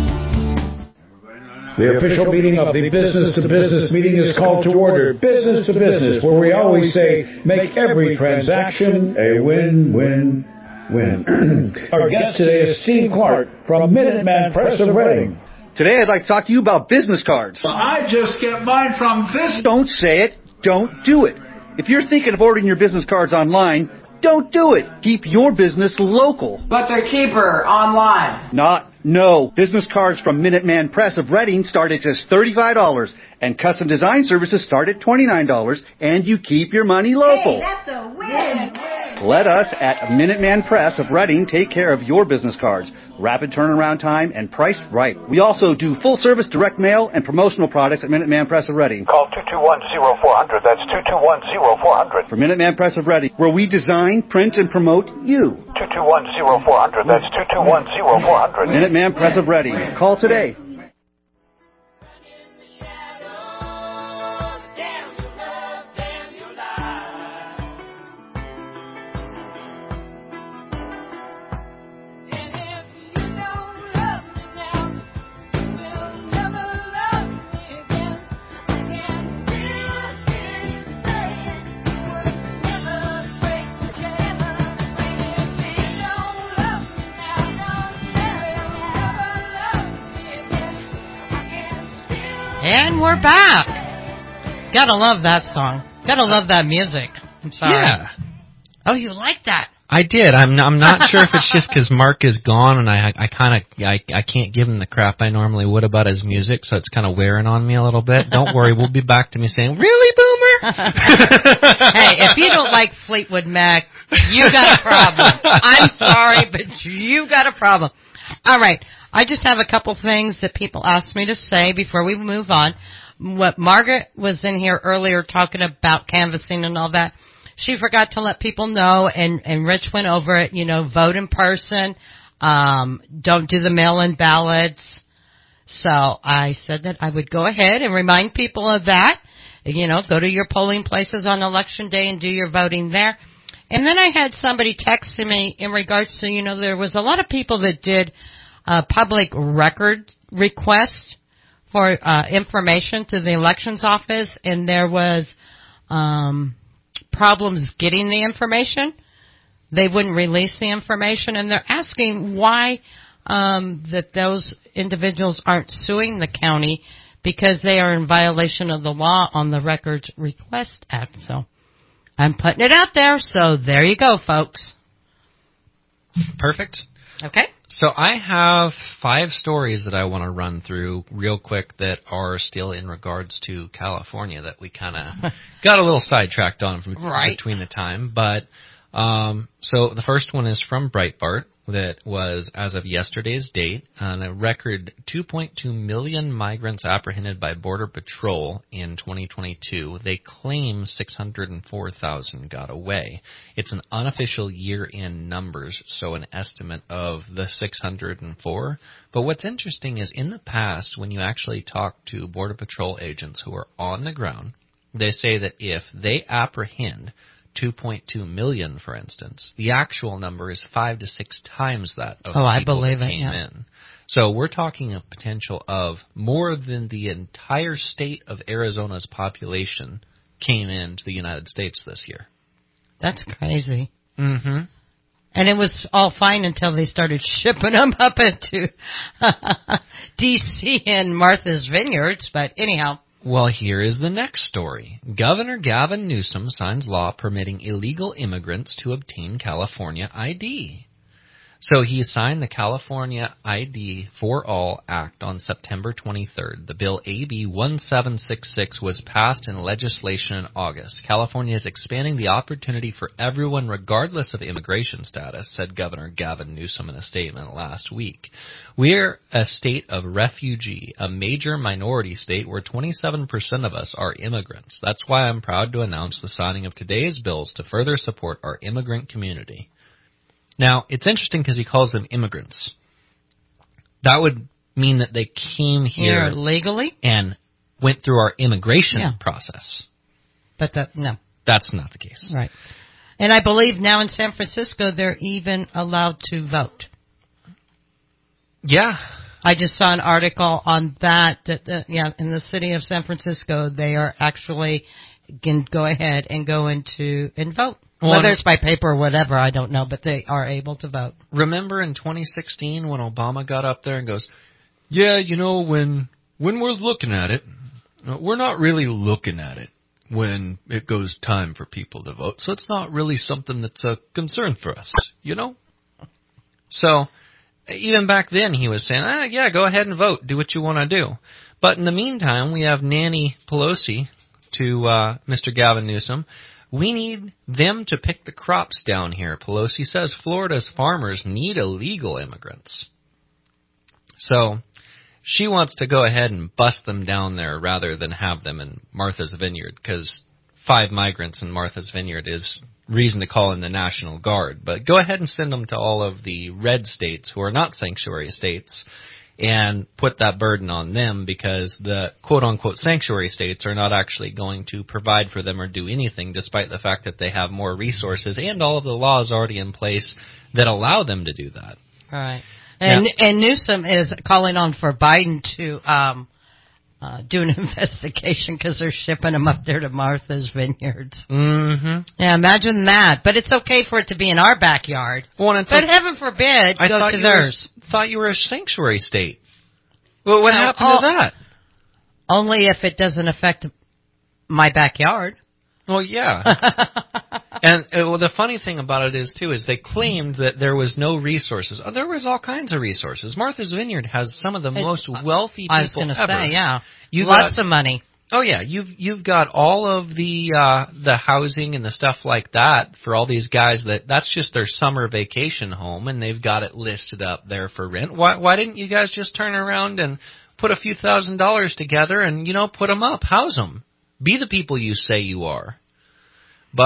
The official meeting of the Business to Business meeting is called to order. Business to Business, where we always say, make every transaction a win-win-win. Our guest today is Steve Clark from Minuteman Press of Reading. Today I'd like to talk to you about business cards. I just get mine from this. Don't say it. Don't do it. If you're thinking of ordering your business cards online, don't do it. Keep your business local. But they're cheaper online. No. Business cards from Minuteman Press of Reading start at just $35, and custom design services start at $29, and you keep your money local. Hey, that's a win. Let us at Minuteman Press of Reading take care of your business cards. Rapid turnaround time and priced right. We also do full-service direct mail and promotional products at Minuteman Press of Reading. Call 221-0400. That's 221-0400. For Minuteman Press of Reading, where we design, print, and promote you. 221-0400. That's 221-0400. Minuteman Press of Reading. Call today. And we're back. Gotta love that song. Gotta love that music. I'm sorry. Yeah. Oh, you like that? I did. I'm not sure if it's just because Mark is gone and I can't give him the crap I normally would about his music, so it's kind of wearing on me a little bit. Don't worry, we'll be back to me saying, "Really, Boomer?" Hey, if you don't like Fleetwood Mac, you got a problem. I'm sorry, but you got a problem. All right. I just have a couple things that people asked me to say before we move on. What Margaret was in here earlier talking about canvassing and all that. she forgot to let people know, and Rich went over it, vote in person, don't do the mail-in ballots. So I said that I would go ahead and remind people of that. Go to your polling places on Election Day and do your voting there. And then I had somebody texting me in regards to, there was a lot of people that did public record requests for information to the elections office, and there was problems getting the information. They wouldn't release the information, and they're asking why that those individuals aren't suing the county because they are in violation of the law on the Records Request Act. So I'm putting it out there, so there you go, folks. Perfect. Okay. So I have 5 stories that I want to run through real quick that are still in regards to California that we kind of got a little sidetracked on from between the time. But so the first one is from Breitbart that was, as of yesterday's date, a record 2.2 million migrants apprehended by Border Patrol in 2022. They claim 604,000 got away. It's an unofficial year-end numbers, so an estimate of the 604. But what's interesting is in the past, when you actually talk to Border Patrol agents who are on the ground, they say that if they apprehend 2.2 million, for instance, the actual number is 5 to 6 times that of people I believe that it, came yeah. in. So we're talking a potential of more than the entire state of Arizona's population came into the United States this year. That's crazy. Mm-hmm. And it was all fine until they started shipping them up into D.C. and Martha's Vineyards. But anyhow. Well, here is the next story. Governor Gavin Newsom signs law permitting illegal immigrants to obtain California ID. So he signed the California ID for All Act on September 23rd. The bill AB 1766 was passed in legislation in August. California is expanding the opportunity for everyone regardless of immigration status, said Governor Gavin Newsom in a statement last week. We're a state of refugee, a major minority state where 27% of us are immigrants. That's why I'm proud to announce the signing of today's bills to further support our immigrant community. Now, it's interesting because he calls them immigrants. That would mean that they came here legally and went through our immigration process. But no. That's not the case. Right. And I believe now in San Francisco they're even allowed to vote. Yeah. I just saw an article on that in the city of San Francisco they are actually can go ahead and go into and vote. Whether it's by paper or whatever, I don't know, but they are able to vote. Remember in 2016 when Obama got up there and goes, yeah, when we're looking at it, we're not really looking at it when it goes time for people to vote. So it's not really something that's a concern for us, So even back then he was saying, yeah, go ahead and vote. Do what you want to do. But in the meantime, we have Nancy Pelosi to Mr. Gavin Newsom. We need them to pick the crops down here. Pelosi says Florida's farmers need illegal immigrants. So she wants to go ahead and bust them down there rather than have them in Martha's Vineyard because 5 migrants in Martha's Vineyard is reason to call in the National Guard. But go ahead and send them to all of the red states who are not sanctuary states and put that burden on them because the quote-unquote sanctuary states are not actually going to provide for them or do anything despite the fact that they have more resources and all of the laws already in place that allow them to do that. Right. And Newsom is calling on for Biden to do an investigation because they're shipping them up there to Martha's Vineyards. Mm-hmm. Yeah, imagine that. But it's okay for it to be in our backyard. Well, but heaven forbid, go to theirs. I thought you were a sanctuary state. Well, what happened to that? Only if it doesn't affect my backyard. Well, yeah. And the funny thing about it is, too, is they claimed that there was no resources. Oh, there was all kinds of resources. Martha's Vineyard has some of the most wealthy people ever. I was going to say, yeah. Lots of money. Oh, yeah. You've got all of the housing and the stuff like that for all these guys that's just their summer vacation home, and they've got it listed up there for rent. Why didn't you guys just turn around and put a few $1,000s together and, put them up, house them, be the people you say you are? But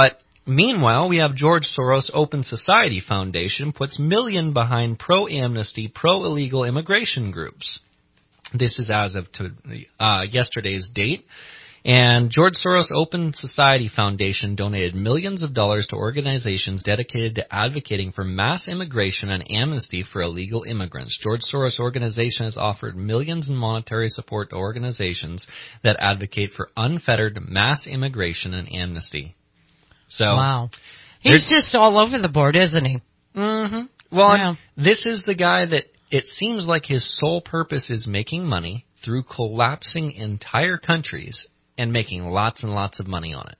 Meanwhile, we have George Soros Open Society Foundation puts million behind pro-amnesty, pro-illegal immigration groups. This is as of yesterday's date. And George Soros Open Society Foundation donated millions of dollars to organizations dedicated to advocating for mass immigration and amnesty for illegal immigrants. George Soros organization has offered millions in monetary support to organizations that advocate for unfettered mass immigration and amnesty. So, wow. He's just all over the board, isn't he? Mm-hmm. Well, this is the guy that it seems like his sole purpose is making money through collapsing entire countries and making lots and lots of money on it.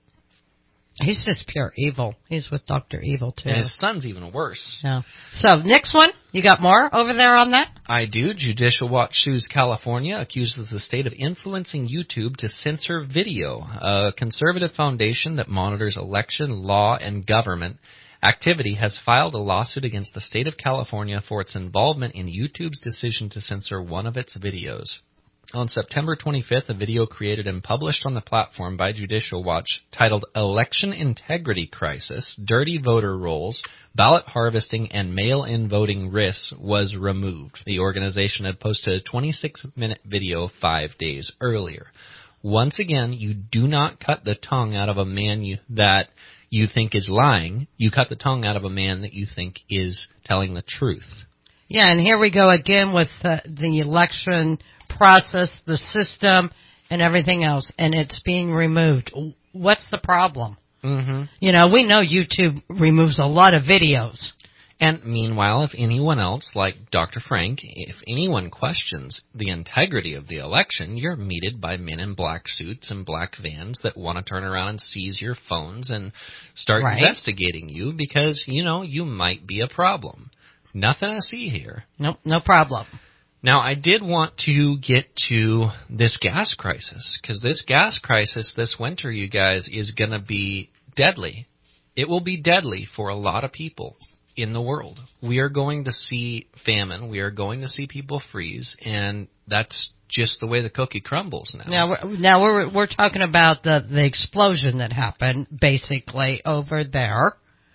He's just pure evil. He's with Dr. Evil, too. And his son's even worse. Yeah. So, next one. You got more over there on that? I do. Judicial Watch sues California, accuses the state of influencing YouTube to censor video. A conservative foundation that monitors election, law, and government activity has filed a lawsuit against the state of California for its involvement in YouTube's decision to censor one of its videos. On September 25th, a video created and published on the platform by Judicial Watch titled Election Integrity Crisis, Dirty Voter Rolls, Ballot Harvesting, and Mail-in Voting Risks was removed. The organization had posted a 26-minute video 5 days earlier. Once again, you do not cut the tongue out of a man that you think is lying. You cut the tongue out of a man that you think is telling the truth. Yeah, and here we go again with the election process, the system, and everything else, and it's being removed. What's the problem? Mm-hmm. You know, we know YouTube removes a lot of videos. And meanwhile, if anyone else, like Dr. Frank, if anyone questions the integrity of the election, you're meted by men in black suits and black vans that want to turn around and seize your phones and start investigating you because, you know, you might be a problem. Nothing to see here. Nope, no problem. Now, I did want to get to this gas crisis, because this gas crisis this winter, you guys, is going to be deadly. It will be deadly for a lot of people in the world. We are going to see famine. We are going to see people freeze, and that's just the way the cookie crumbles now. Now we're talking about the explosion that happened, basically, over there.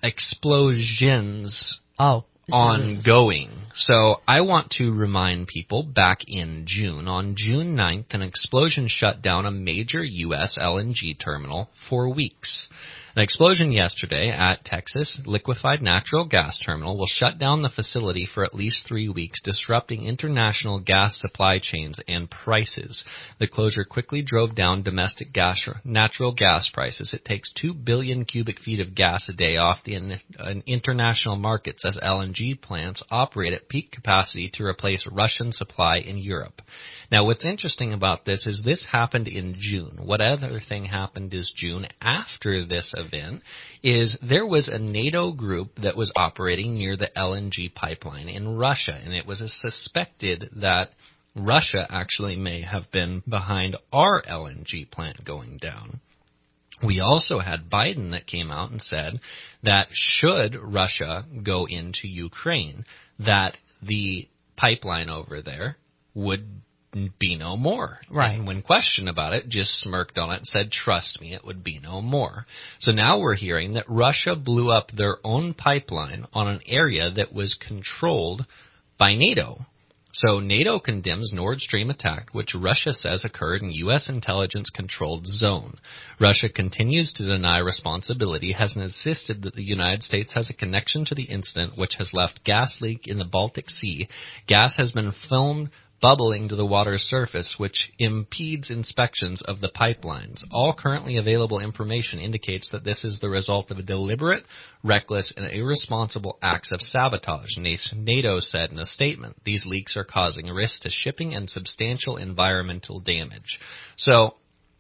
Explosions. Oh. Ongoing. So I want to remind people back in June, on June 9th, an explosion shut down a major U.S. LNG terminal for weeks. An explosion yesterday at Texas Liquefied Natural Gas Terminal will shut down the facility for at least 3 weeks, disrupting international gas supply chains and prices. The closure quickly drove down domestic natural gas prices. It takes 2 billion cubic feet of gas a day off the international markets as LNG plants operate at peak capacity to replace Russian supply in Europe. Now, what's interesting about this is this happened in June. What other thing happened is June after this event is there was a NATO group that was operating near the LNG pipeline in Russia, and it was suspected that Russia actually may have been behind our LNG plant going down. We also had Biden that came out and said that should Russia go into Ukraine, that the pipeline over there would be no more. Right. And when questioned about it, just smirked on it and said, trust me, it would be no more. So now we're hearing that Russia blew up their own pipeline on an area that was controlled by NATO. So NATO condemns Nord Stream attack, which Russia says occurred in U.S. intelligence-controlled zone. Russia continues to deny responsibility, has insisted that the United States has a connection to the incident, which has left gas leak in the Baltic Sea. Gas has been filmed bubbling to the water's surface, which impedes inspections of the pipelines. All currently available information indicates that this is the result of a deliberate, reckless, and irresponsible acts of sabotage, NATO said in a statement. These leaks are causing risks to shipping and substantial environmental damage. So,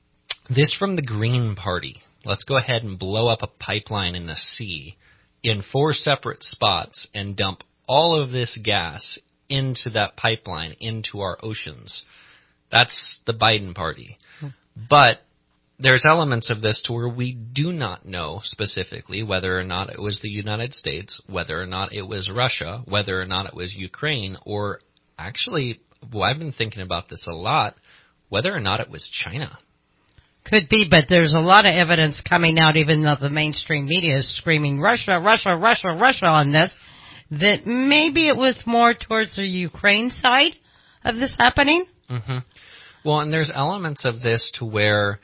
this from the Green Party. Let's go ahead and blow up a pipeline in the sea in 4 separate spots and dump all of this gas into that pipeline, into our oceans. That's the Biden party. But there's elements of this to where we do not know specifically whether or not it was the United States, whether or not it was Russia, whether or not it was Ukraine, or actually, well, I've been thinking about this a lot, whether or not it was China. Could be, but there's a lot of evidence coming out, even though the mainstream media is screaming Russia, Russia, Russia, Russia on this, that maybe it was more towards the Ukraine side of this happening. Mm-hmm. Well, and there's elements of this to where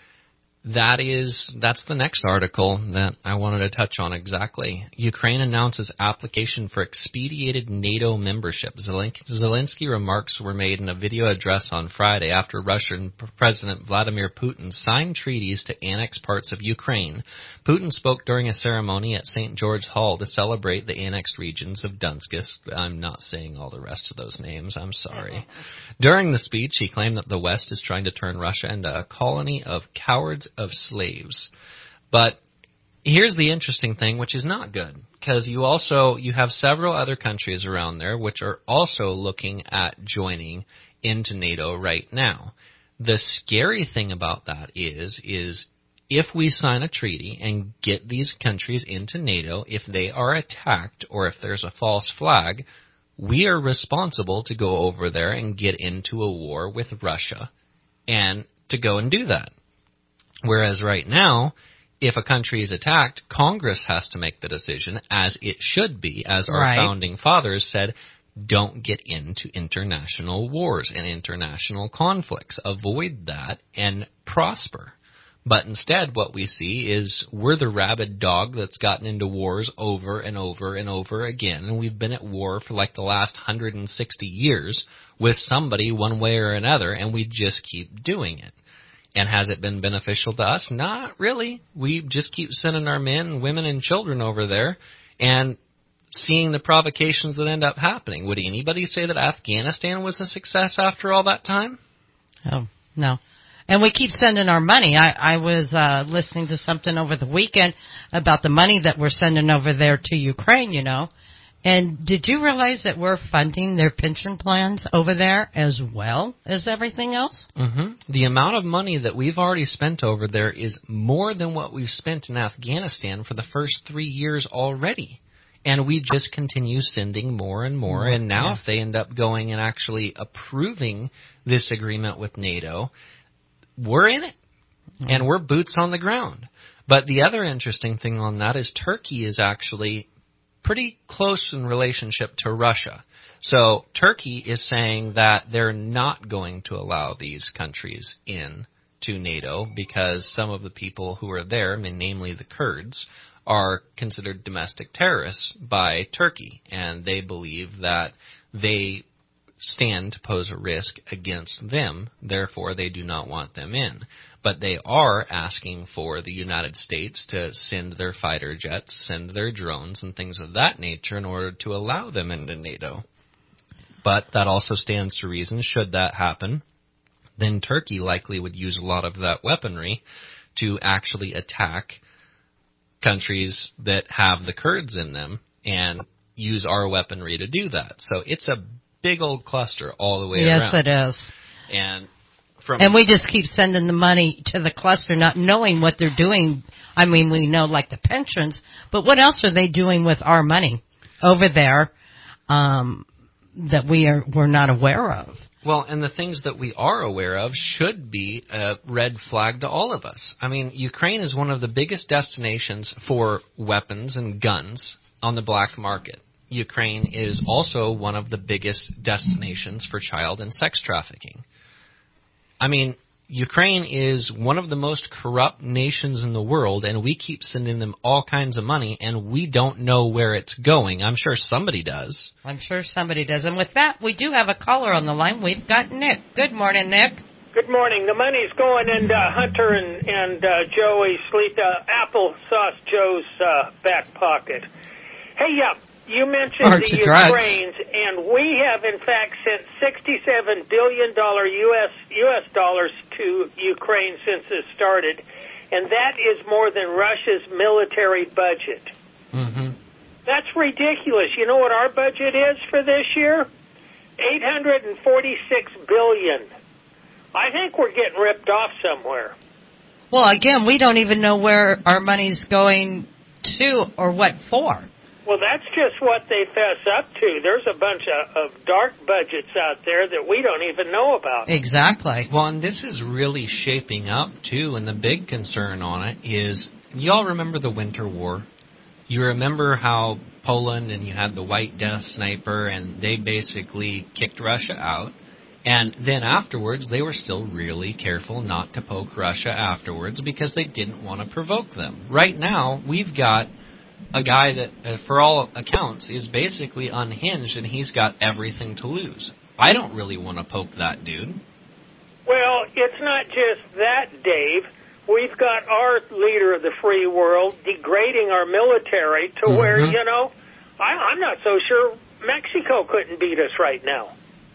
that's the next article that I wanted to touch on exactly. Ukraine announces application for expedited NATO membership. Zelensky remarks were made in a video address on Friday after Russian President Vladimir Putin signed treaties to annex parts of Ukraine. Putin spoke during a ceremony at St. George Hall to celebrate the annexed regions of Donetsk. I'm not saying all the rest of those names. I'm sorry. During the speech, he claimed that the West is trying to turn Russia into a colony of cowards of slaves. But here's the interesting thing, which is not good, because you have several other countries around there which are also looking at joining into NATO right now. The scary thing about that is if we sign a treaty and get these countries into NATO, if they are attacked or if there's a false flag, we are responsible to go over there and get into a war with Russia and to go and do that. Whereas right now, if a country is attacked, Congress has to make the decision, as it should be, as our founding fathers said, don't get into international wars and international conflicts. Avoid that and prosper. But instead, what we see is we're the rabid dog that's gotten into wars over and over and over again, and we've been at war for like the last 160 years with somebody one way or another, and we just keep doing it. And has it been beneficial to us? Not really. We just keep sending our men, women, and children over there and seeing the provocations that end up happening. Would anybody say that Afghanistan was a success after all that time? Oh, no. And we keep sending our money. I was listening to something over the weekend about the money that we're sending over there to Ukraine, you know. And did you realize that we're funding their pension plans over there as well as everything else? Mm-hmm. The amount of money that we've already spent over there is more than what we've spent in Afghanistan for the first 3 years already. And we just continue sending more and more. And now if they end up going and actually approving this agreement with NATO, we're in it. Mm-hmm. And we're boots on the ground. But the other interesting thing on that is Turkey is actually pretty close in relationship to Russia. So Turkey is saying that they're not going to allow these countries in to NATO because some of the people who are there, namely the Kurds, are considered domestic terrorists by Turkey, and they believe that they stand to pose a risk against them, therefore they do not want them in. But they are asking for the United States to send their fighter jets, send their drones, and things of that nature in order to allow them into NATO. But that also stands to reason, should that happen, then Turkey likely would use a lot of that weaponry to actually attack countries that have the Kurds in them and use our weaponry to do that. So it's a big old cluster all the way around. Yes, it is. And we just keep sending the money to the cluster, not knowing what they're doing. I mean, we know like the pensions, but what else are they doing with our money over there that we're not aware of? Well, and the things that we are aware of should be a red flag to all of us. I mean, Ukraine is one of the biggest destinations for weapons and guns on the black market. Ukraine is also one of the biggest destinations for child and sex trafficking. I mean, Ukraine is one of the most corrupt nations in the world, and we keep sending them all kinds of money, and we don't know where it's going. I'm sure somebody does. I'm sure somebody does. And with that, we do have a caller on the line. We've got Nick. Good morning, Nick. Good morning. The money's going into Hunter and Joey Applesauce Joe's back pocket. Hey, you mentioned the Ukrainians, and we have, in fact, sent $67 billion U.S. dollars to Ukraine since this started, and that is more than Russia's military budget. Mm-hmm. That's ridiculous. You know what our budget is for this year? $846 billion. I think we're getting ripped off somewhere. Well, again, we don't even know where our money's going to or what for. Well, that's just what they fess up to. There's a bunch of dark budgets out there that we don't even know about. Exactly. Well, and this is really shaping up, too, and the big concern on it is, y'all remember the Winter War? You remember how Poland and you had the White Death sniper, and they basically kicked Russia out. And then afterwards, they were still really careful not to poke Russia afterwards because they didn't want to provoke them. Right now, we've got a guy that, for all accounts, is basically unhinged, and he's got everything to lose. I don't really want to poke that dude. Well, it's not just that, Dave. We've got our leader of the free world degrading our military to where, you know, I'm not so sure Mexico couldn't beat us right now.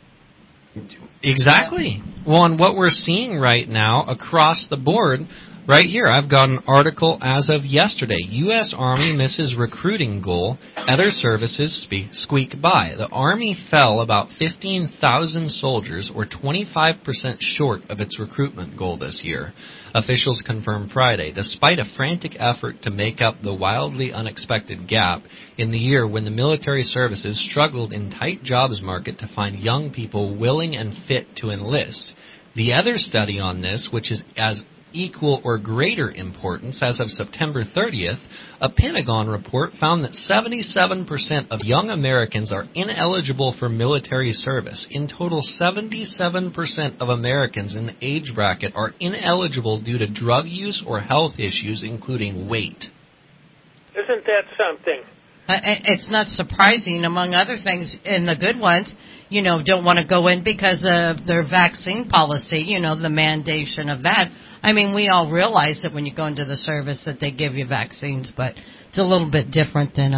Exactly. Well, and what we're seeing right now across the board, right here, I've got an article as of yesterday. U.S. Army misses recruiting goal. Other services squeak by. The Army fell about 15,000 soldiers, or 25% short of its recruitment goal this year. Officials confirmed Friday, despite a frantic effort to make up the wildly unexpected gap in the year when the military services struggled in tight jobs market to find young people willing and fit to enlist. The other study on this, which is as equal or greater importance, as of September 30th, a Pentagon report found that 77% of young Americans are ineligible for military service. In total, 77% of Americans in the age bracket are ineligible due to drug use or health issues, including weight. Isn't that something? It's not surprising, among other things, and the good ones, you know, don't want to go in because of their vaccine policy, you know, the mandation of that. I mean, we all realize that when you go into the service that they give you vaccines, but it's a little bit different than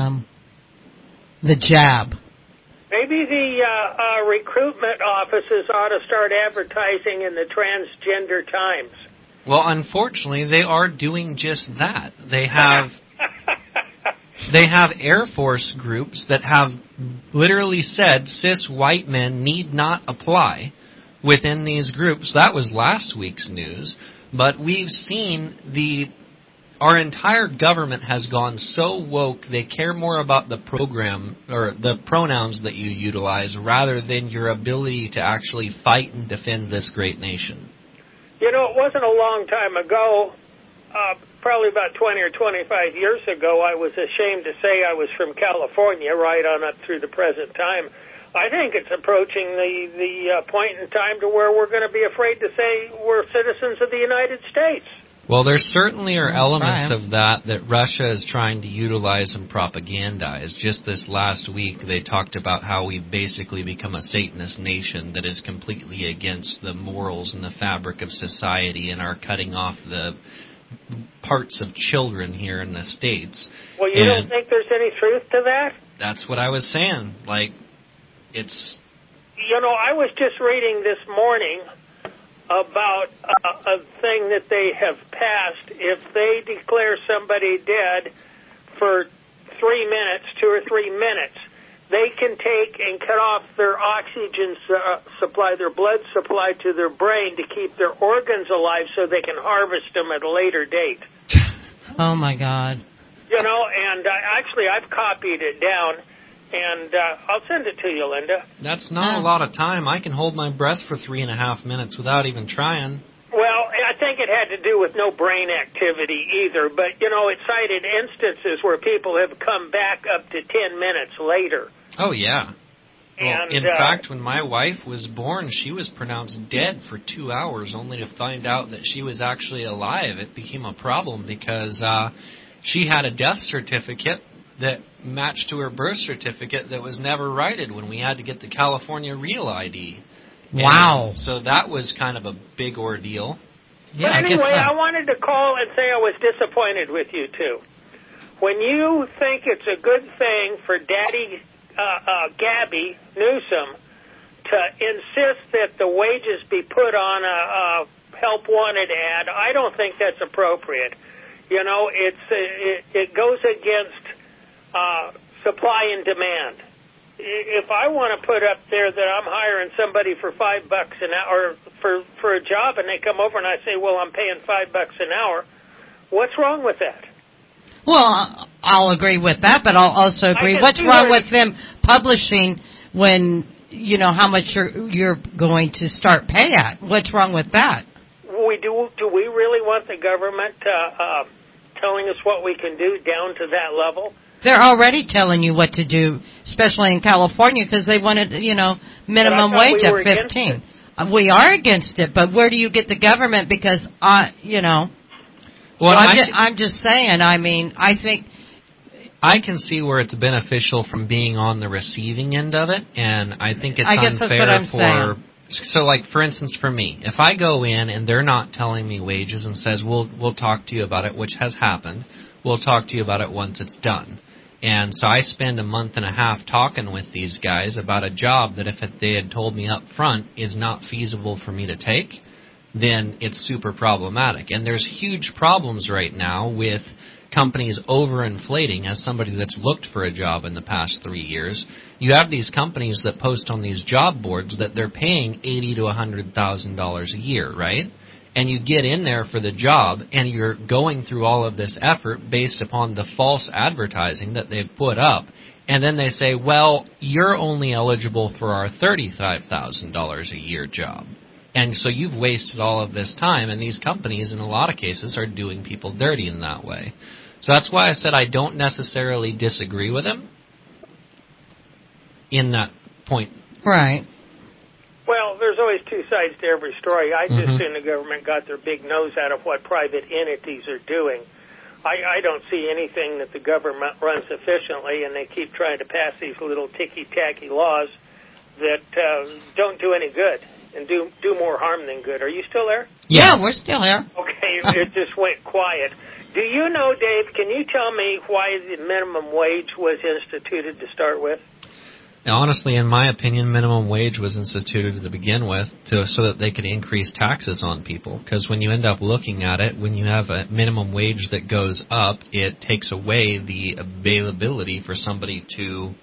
the jab. Maybe the recruitment offices ought to start advertising in the Transgender Times. Well, unfortunately, they are doing just that. They have they have Air Force groups that have literally said cis white men need not apply within these groups. That was last week's news. But we've seen our entire government has gone so woke, they care more about the program or the pronouns that you utilize rather than your ability to actually fight and defend this great nation. You know, it wasn't a long time ago, probably about 20 or 25 years ago, I was ashamed to say I was from California right on up through the present time. I think it's approaching the point in time to where we're going to be afraid to say we're citizens of the United States. Well, there certainly are elements of that Russia is trying to utilize and propagandize. Just this last week, they talked about how we've basically become a Satanist nation that is completely against the morals and the fabric of society and are cutting off the parts of children here in the States. Well, you don't think there's any truth to that? That's what I was saying. Like, it's... You know, I was just reading this morning about a thing that they have passed. If they declare somebody dead for 3 minutes, 2 or 3 minutes, they can take and cut off their oxygen supply, their blood supply to their brain to keep their organs alive so they can harvest them at a later date. Oh, my God. You know, and actually I've copied it down, and I'll send it to you, Linda. That's not a lot of time. I can hold my breath for 3.5 minutes without even trying. Well, I think it had to do with no brain activity either, but, you know, it cited instances where people have come back up to 10 minutes later. Oh, yeah. Well, And, in fact, when my wife was born, she was pronounced dead for 2 hours, only to find out that she was actually alive. It became a problem because she had a death certificate that matched to her birth certificate that was never righted when we had to get the California Real ID. Wow. And so that was kind of a big ordeal. Yeah, but anyway, I wanted to call and say I was disappointed with you, too. When you think it's a good thing for Daddy Gabby Newsom to insist that the wages be put on a help wanted ad, I don't think that's appropriate. You know, it goes against supply and demand. If I want to put up there that I'm hiring somebody for $5 an hour for a job, and they come over and I say, well, I'm paying $5 an hour, what's wrong with that? Well, I'll agree with that, but I'll also agree. What's wrong with them publishing when you know how much you're going to start pay at? What's wrong with that? Do we really want the government telling us what we can do down to that level? They're already telling you what to do, especially in California, because they wanted, minimum wage at 15. We are against it, but where do you get the government? Because Well, I'm just saying. I mean, I think I can see where it's beneficial from being on the receiving end of it, and I think it's unfair that's what I'm saying. So, like, for instance, for me, if I go in and they're not telling me wages and says, we'll talk to you about it, which has happened, we'll talk to you about it once it's done. And so I spend a month and a half talking with these guys about a job that if they had told me up front is not feasible for me to take, then it's super problematic. And there's huge problems right now with companies overinflating. As somebody that's looked for a job in the past 3 years, you have these companies that post on these job boards that they're paying $80,000 to $100,000 a year, right? And you get in there for the job, and you're going through all of this effort based upon the false advertising that they've put up. And then they say, well, you're only eligible for our $35,000 a year job. And so you've wasted all of this time, and these companies, in a lot of cases, are doing people dirty in that way. So that's why I said I don't necessarily disagree with him in that point. Right. Well, there's always two sides to every story. I just assume the government got their big nose out of what private entities are doing. I don't see anything that the government runs efficiently, and they keep trying to pass these little ticky-tacky laws that don't do any good and do more harm than good. Are you still there? Yeah, we're still here. Okay, it just went quiet. Do you know, Dave, can you tell me why the minimum wage was instituted to start with? Now, honestly, in my opinion, minimum wage was instituted to begin with so that they could increase taxes on people. Because when you end up looking at it, when you have a minimum wage that goes up, it takes away the availability for somebody to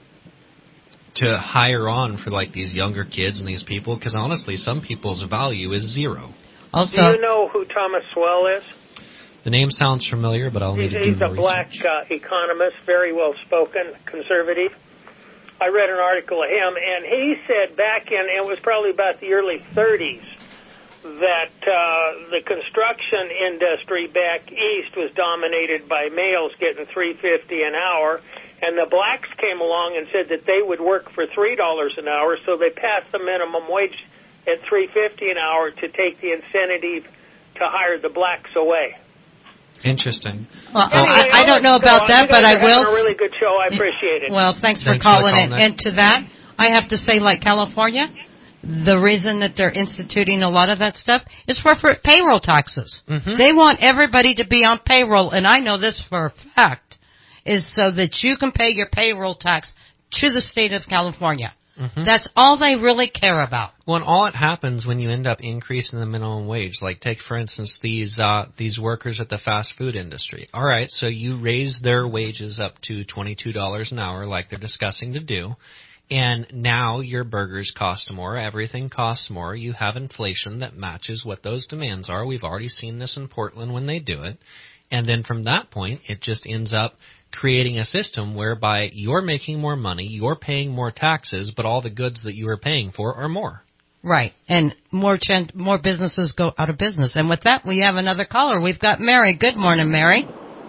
hire on for, like, these younger kids and these people. Because, honestly, some people's value is zero. Also, do you know who Thomas Swell is? The name sounds familiar, but I'll need to do more research. He's a black economist, very well-spoken, conservative. I read an article of him, and he said back in, it was probably about the early 30s, that the construction industry back east was dominated by males getting $3.50 an hour, and the blacks came along and said that they would work for $3 an hour, so they passed the minimum wage at $3.50 an hour to take the incentive to hire the blacks away. Interesting. Well, anyway, I don't know about that, but I will. A really good show. I appreciate it. Well, thanks for calling in. And to that, I have to say, like California, the reason that they're instituting a lot of that stuff is for payroll taxes. They want everybody to be on payroll, and I know this for a fact, is so that you can pay your payroll tax to the state of California. That's all they really care about. Well, and all it happens when you end up increasing the minimum wage, like take, for instance, these workers at the fast food industry. All right, so you raise their wages up to $22 an hour like they're discussing to do, and now your burgers cost more, everything costs more. You have inflation that matches what those demands are. We've already seen this in Portland when they do it. And then from that point, it just ends up creating a system whereby you're making more money, you're paying more taxes, but all the goods that you are paying for are more. Right, and more businesses go out of business. And with that, we have another caller. We've got Mary. Good morning, Mary.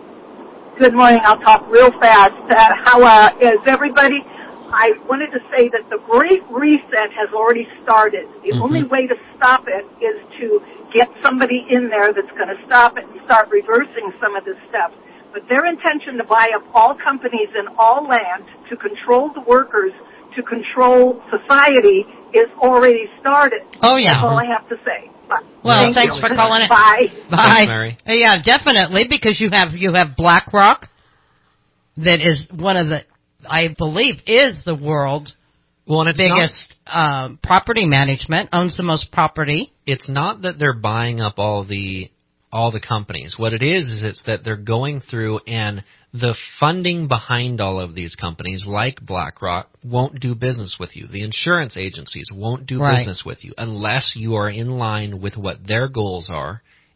Good morning. I'll talk real fast. How is everybody? I wanted to say that the Great Reset has already started. The only way to stop it is to get somebody in there that's going to stop it and start reversing some of this stuff. But their intention to buy up all companies and all land, to control the workers, to control society, is already started. Oh, yeah. That's all I have to say. Bye. Well, thanks for calling it. Bye. Thanks, Mary. Yeah, definitely, because you have BlackRock, that is one of the, I believe, is the world's biggest property management, owns the most property. It's not that they're buying up all the companies. What it is it's that they're going through, and the funding behind all of these companies, like BlackRock, won't do business with you. The insurance agencies won't do business with you unless you are in line with what their goals are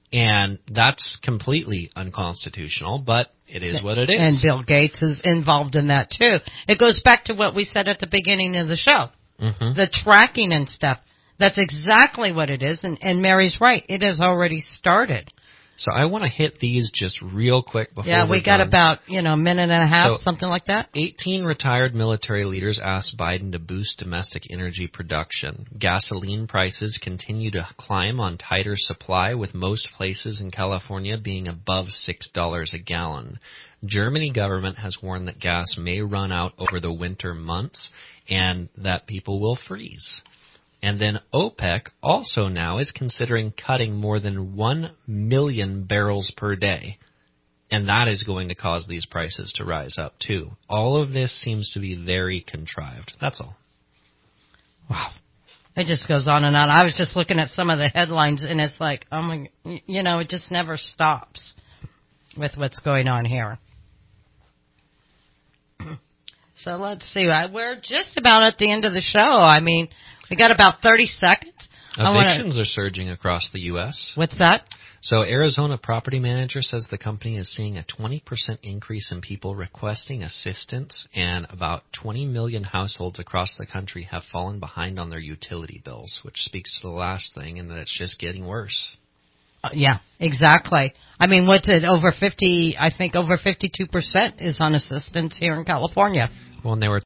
And that's completely unconstitutional, but it is what it is. And Bill Gates is involved in that too. It goes back to what we said at the beginning of the show. Mm-hmm. The tracking and stuff. That's exactly what it is. And Mary's right. It has already started. So I want to hit these just real quick before we got done. about, a minute and a half, something like that. 18 retired military leaders asked Biden to boost domestic energy production. Gasoline prices continue to climb on tighter supply, with most places in California being above $6 a gallon. Germany government has warned that gas may run out over the winter months and that people will freeze. And then OPEC also now is considering cutting more than 1 million barrels per day. And that is going to cause these prices to rise up too. All of this seems to be very contrived. That's all. Wow. It just goes on and on. I was just looking at some of the headlines, and it's like, oh my, it just never stops with what's going on here. So let's see. We're just about at the end of the show. I mean, we got about 30 seconds. Evictions are surging across the U.S. What's that? So Arizona property manager says the company is seeing a 20% increase in people requesting assistance, and about 20 million households across the country have fallen behind on their utility bills, which speaks to the last thing, and that it's just getting worse. Yeah, exactly. I mean, what's it, over 52% is on assistance here in California. Well, and they were